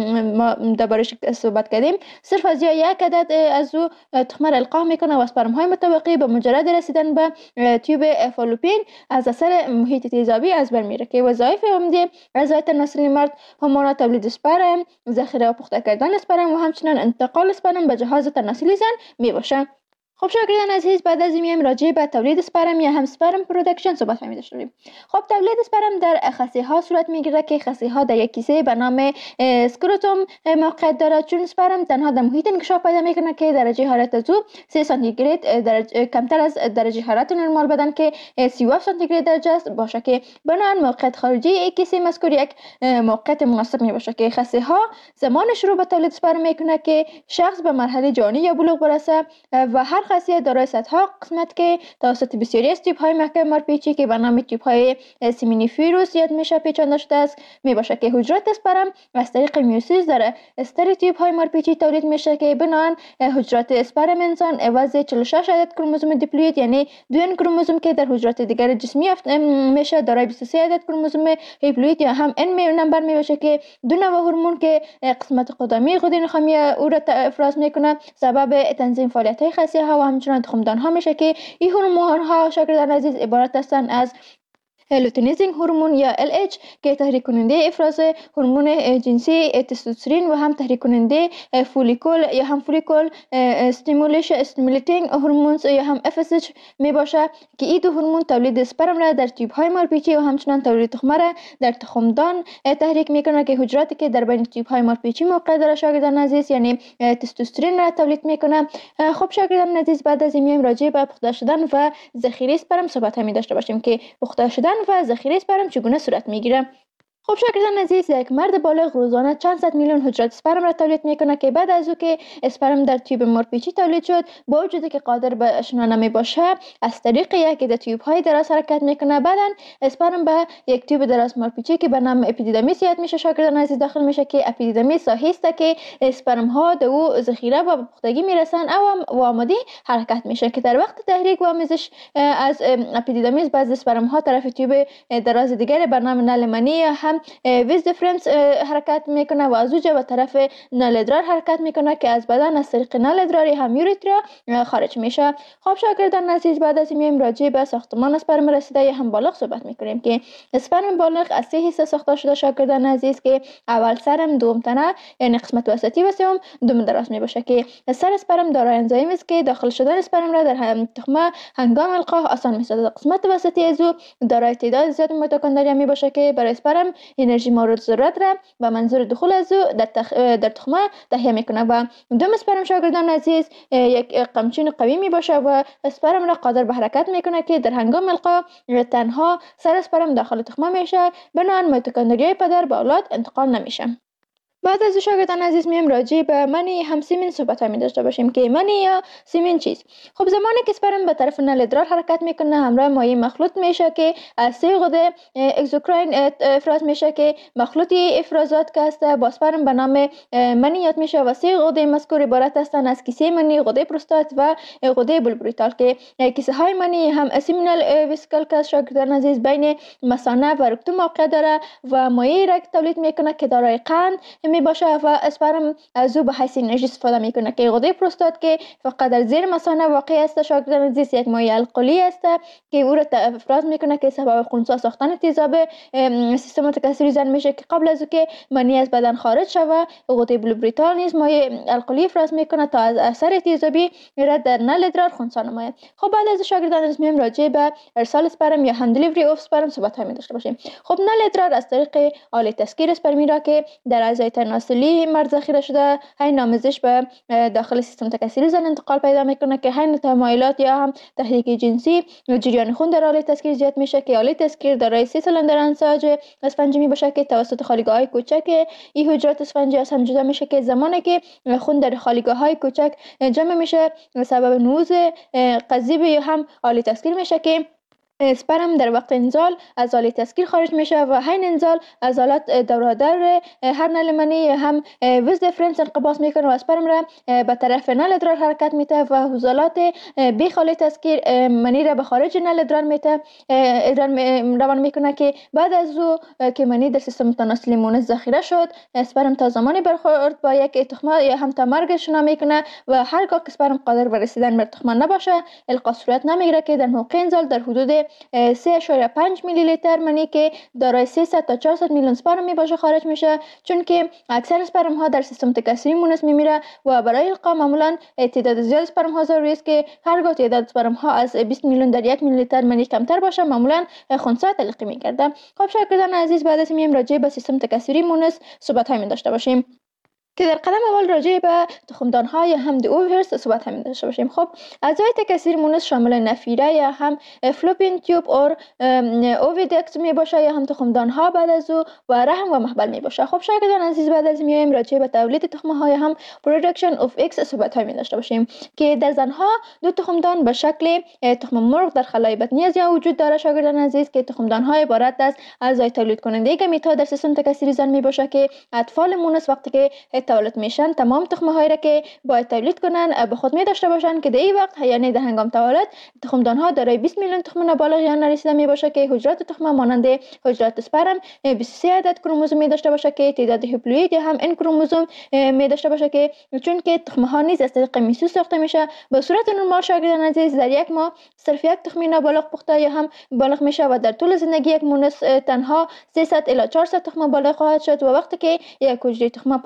ما دربارش صحبت کردیم صرف از یک عدد از او تخم را القاح میکنه و اسپرم های متوقی به مجرد رسیدن به تیوب فالوپین از اثر محیط تیزابی از بین میره که وظایف عمده اعضای تناسلی مرد همان تولید اسپرم، ذخیره و پخته کردن اسپرم و همچنین انتقال اسپرم به جهاز تناسلی زن میباشه. خب شاگردان عزیز، بعد از این میایم راجع به تولید اسپرم یا هم سپرم پروداکشن صحبت می‌کنیم داشتیم. خب تولید اسپرم در خصیه ها صورت میگیره که خصیه ها در یک کیسه به نام اسکروتوم موقعیت داره چون اسپرم تنها در محیط انکشاف پیدا میکنه که درجه حرارت از او سه سانتیگراد درجه کمتر از درجه حرارت نرمال بدن که سی و هفت سانتیگراد درجه است باشه که بنابراین موقعیت خارجی یک کیسه مذکور یک موقعیت مناسب میباشه که خصیه ها زمان شروع به تولید اسپرم میکنه که شخص به مرحله جوانی یا بلوغ برسه و هر خاصیت دارای صدها قسمت که توسط بسیاری از تیپ های محکم مارپیچی که به نام تیپ های سیمینیفیروس یاد میشه پیچانده شده است میباشه که حجرات اسپرم از طریق میوسیس در استر تیپ های مارپیچی تولید میشه که بنابراین حجرات اسپرم انسان عوض چهل و شش عدد کروموزوم دیپلوید یعنی دو کروموزوم که در حجرات دیگر جسمی میشه دارای بیست و سه عدد کروموزوم هیپلوید یا هم ان نمبر میباشه که دو نوع هورمون که قسمت قدمی غده نخامی او را افراز میکنه سبب تنظیم فعالیت های خصیه ها و همچنین تخمدان ها میشه که این هورمون ها شاگردان عزیز عبارت هستند از لوتینیزینگ هورمون یا ال اچ که تحریک کننده افراز هورمون جنسی تستوسترون و هم تحریک کننده فولیکول یا هم فولیکول استیمولیشن استیمولیتینگ هورمونز یا هم اف اس اچ می باشه که این دو هورمون تولید اسپرم را در تیوب های مارپیچی و همچنین تولید تخمه را در تخمدان تحریک میکنه که حجراتی که در بین تیوب های مارپیچی موقع داره شاگردان عزیز یعنی تستوسترون را تولید میکنه. خب شاگردان عزیز، بعد از این میایم راجع به پخته شدن و ذخیره اسپرم صحبت می داشته باشیم که پخته شدن و ذخیره اسپرم چگونه صورت میگیره. خب شاگردان عزیز، یک مرد بالغ روزانه چند صد میلیون حجره اسپرم را تولید میکنه که بعد از او که اسپرم در تیوب مارپیچی تولید شد، با وجودی که قادر به شنا نمی باشه، از طریق یکی از تیوب های دراز حرکت میکنه. بعدا اسپرم به یک تیوب دراز مارپیچی که به نام اپیدیدمیس یاد میشه شاگردان عزیز داخل میشه که اپیدیدمیس ساحه‌ای است که اسپرم ها در او ذخیره و پختگی میرسن او آماده حرکت میشه که در وقت تحریک و آمیزش از اپیدیدمیس بعضی اسپرم ها طرف تیوب دراز دیگر به نام نل منی هم ویز دیفرنس حرکت میکنه و از اوجه به طرف نل ادرار حرکت میکنه که از بدن از طریق نل ادراری هم یوریترا خارج میشه. خب شاگردان عزیز، بعد از این راجع به ساختمان اسپرم رسیده هم بالغ صحبت میکنیم که اسپرم بالغ از سه حصه ساخته شده شاگردان عزیز که اول سرم، دوم تنه یعنی قسمت وسطی و سوم دم دراز میباشه که سر اسپرم دارای انزایمی است که داخل شدن اسپرم را در تخمه هنگام القاء آسان میسازد. قسمت وسطی از او دارای تعداد زیاد میتوکندریا میباشه که برای اسپرم انرژی مورد ضرورت را به منظور دخول از او در, تخ... در تخمه تهیه میکنه و دم اسپرم شاگردان عزیز یک قمچین قوی میباشه و اسپرم را قادر به حرکت میکنه که در هنگام القاء تنها سر اسپرم داخل تخمه میشه، بنابراین میتوکندریای پدر به اولاد انتقال نمیشه. بعد از شاگردان عزیز میم راجع به منی هم سیمن صحبت می داشته باشیم که منی یا سیمن چیست. خب زمانی که اسپرم به طرف نل ادرار حرکت میکنه همراه مایع مخلوط میشه که از سه غده اگزوکراین افراز میشه که مخلوطی افرازات که است با اسپرم به نام منی یاد میشه و سه غده مذکور عبارت هستند از کیسه منی، غده پروستات و غده بلبریتال که کیسه های منی هم سیمینال ویسیکل که شاگردان عزیز بین مثانه و رکتوم موقع داره و مایع را تولید میکنه که دارای قند می باشه و اسپرم از او به حیث انرژی استفاده میکنه که غده پروستات که فقط در زیر مثانه واقع است شاگردان عزیز یک مایع القلی است که او را افراز میکنه که سبب خنثی ساختن تیزاب سیستم تکثری زن میشه که قبل از که منی از بدن خارج شود غده بلوبریتال نیز مایع القلی افراز میکنه تا از اثر تیزابی را در نل ادرار خنثی نماید. خب بعد از شاگردان عزیز میم راجع به ارسال اسپرم یا هم دلیوری اف اسپرم صحبت می داشته باشیم. خب نل ادرار از طریق آله تسکیر اسپرمی را که در اعضای تناسلی مرد ذخیره شده حین آمیزش به داخل سیستم تکثری زن انتقال پیدا میکنه که حین تمایلات یا هم تحریک جنسی جریان خون در آله تسکیر زیاد میشه که آله تسکیر دارای سه سلندر انساج اسفنجی می باشه که توسط خالیگاه های کوچک این حجرات اسفنجی از هم جدا میشه که زمانی که خون در خالیگاه های کوچک جمع میشه سبب نوز قضیب یا هم آله تسکیر میشه که اسپرم در وقت انزال از آله تسکیر خارج میشه و حین انزال از آلات دورادر هر نل منی هم ویز دیفرنس انقباض میکنه و اسپرم را به طرف نل ادرار حرکت میده و حوزلات بیخ آله تسکیر منی را به خارج نل ادرار میده ادرار روان میکنه که بعد از او که منی در سیستم تناسلی مونس ذخیره شد اسپرم تا زمانی برخورد با یک تخمه یا هم تا مرگ شنا میکنه و هرگاه که اسپرم قادر به رسیدن به تخمه نباشه القا صورت نمیگیره که در موقع انزال در حدود سه اشاره پنج میلی لیتر منی که دارای سیصد تا چهارصد میلیون اسپرم می باشه خارج میشه، چون که اکثر اسپرم ها در سیستم تکثری مونس میمیره و برای القا معمولا تعداد زیاد اسپرم ها ضروری است که هرگاه تعداد اسپرم ها از بیست میلیون در یک میلی لیتر منی کمتر باشه معمولا خنثی تلقی میگرده. خب شاگردان عزیز بعد از این راجع به سیستم تکثری مونس صحبت های می داشته باشیم که در قدم اول راجع به تخمدان ها یا هم اوورس صحبت همین داشته باشیم. خب اعضای تکثیر مونس شامل نفیره یا هم فلوپین تیوب اور اوویدکت می باشه یا هم تخمدان ها بعد از او و رحم و محبل می باشه. خب شاگردان عزیز بعد از میایم راجع به تولید تخمه ها یا هم پروداکشن اف ایکس صحبت همین داشته باشیم که در زنها دو تخمدان به شکل تخم مرغ در خلای بطنی از یا وجود داره شاگردان عزیز که تخمدان های عبارت از اعضای تولید کننده گمیت ها در سیستم تکثری زن می باشه که اطفال مونس وقتی که تولد میشن تمام تخمه هایی را که باید تولید کنن به خود می داشته باشن که در این وقت یعنی در هنگام تولد تخمدان ها دارای بیست میلیون تخم نابالغ یا نرسیده می باشه که حجرات تخمه مانند حجرات اسپرم بیست و سه عدد کروموزوم می داشته باشه که تعداد هپلوئید یا هم ان کروموزوم می داشته باشه که چون که تخمه ها نیز از طریق میسوس ساخته میشه به صورت نرمال شاگردان عزیز در یک ماه صرف یک تخم نابالغ پخته یا هم بالغ میشه و در طول زندگی یک مونس تنها سیصد الی چهارصد تخم بالغ خواهد شد و وقتی که یک حجره تخمه پخته یا هم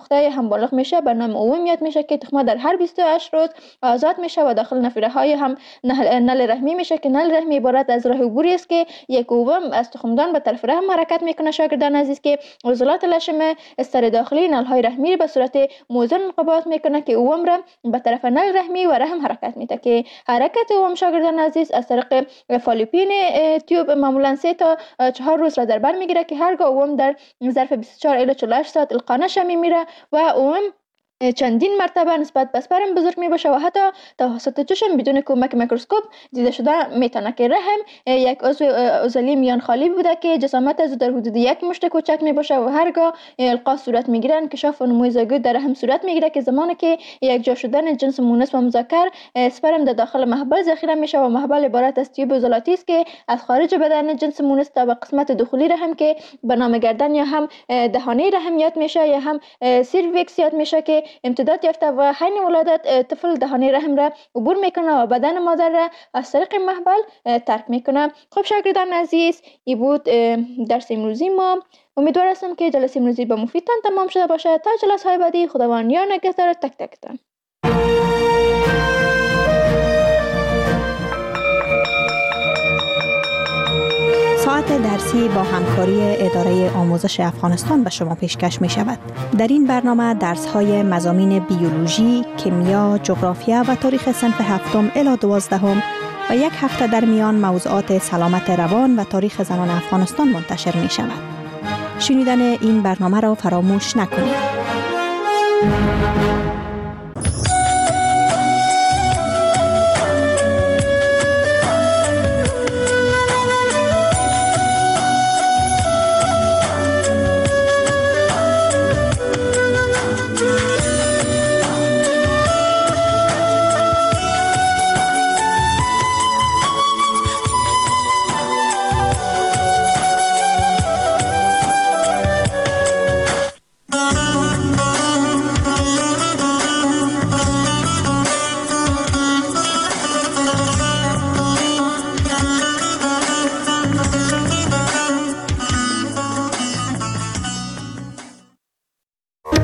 هم بالغ میشه به نام اوم یاد میشه که تخمه در هر بیست و هشت روز آزاد میشه و داخل نفیره های هم نل رحمی میشه که نل رحمی عبارت از راه عبوری است که یک اوم از تخمدان به طرف رحم حرکت میکنه. شاگردان عزیز که عضلات لشم استر داخلی نل های رحمی به صورت موزون انقباض میکنه که اوم را به طرف نل رحمی و رحم حرکت میده که حرکت اوم شاگردان عزیز از طریق فالوپین تیوب معمولا سه تا چهار روز را در بر میگیره که هرگاه اوم در ظرف بیست و چهار الی چهل و هشت ساعت القانه شمی میره و اوم چندین مرتبه نسبت به اسپرم بزرگ می باشه و حتی توسط چشم بدون کمک میکروسکوپ دیده شده میتونه که رحم یک عضو عضلی میان خالی بوده که جسامت از در حدود یک مشت کوچک می باشه و هرگاه القا صورت میگیره انکشاف و نمو زایگوت در رحم صورت میگیره که زمانی که یک جا شدن جنس مونس و مذکر اسپرم در داخل محبل ذخیره میشه و محبل عبارت از تیوب عضلاتی است که از خارج بدن جنس مونس تا به قسمت داخلی رحم که به نام گردن یا هم دهانه رحم یاد میشه یا هم سیرویکس یاد میشه که امتداد یافته و حین ولادت طفل دهانه رحم را عبور میکنه و بدن مادر را از طریق محبل ترک میکنه. خب شاگردان عزیز، این بود درس امروزی ما. امیدوار هستم که جلسه امروزی به مفیدتان تمام شده باشه. تا جلسه های بعدی خداوند یار نگهدار تک تکتان. ساعت درسی با همکاری اداره آموزش افغانستان به شما پیشکش می شود. در این برنامه درس های مضامین بیولوژی، کیمیا، جغرافیا و تاریخ صنف هفتم الی دوازدهم و یک هفته در میان موضوعات سلامت روان و تاریخ زنان افغانستان منتشر می شود. شنیدن این برنامه را فراموش نکنید.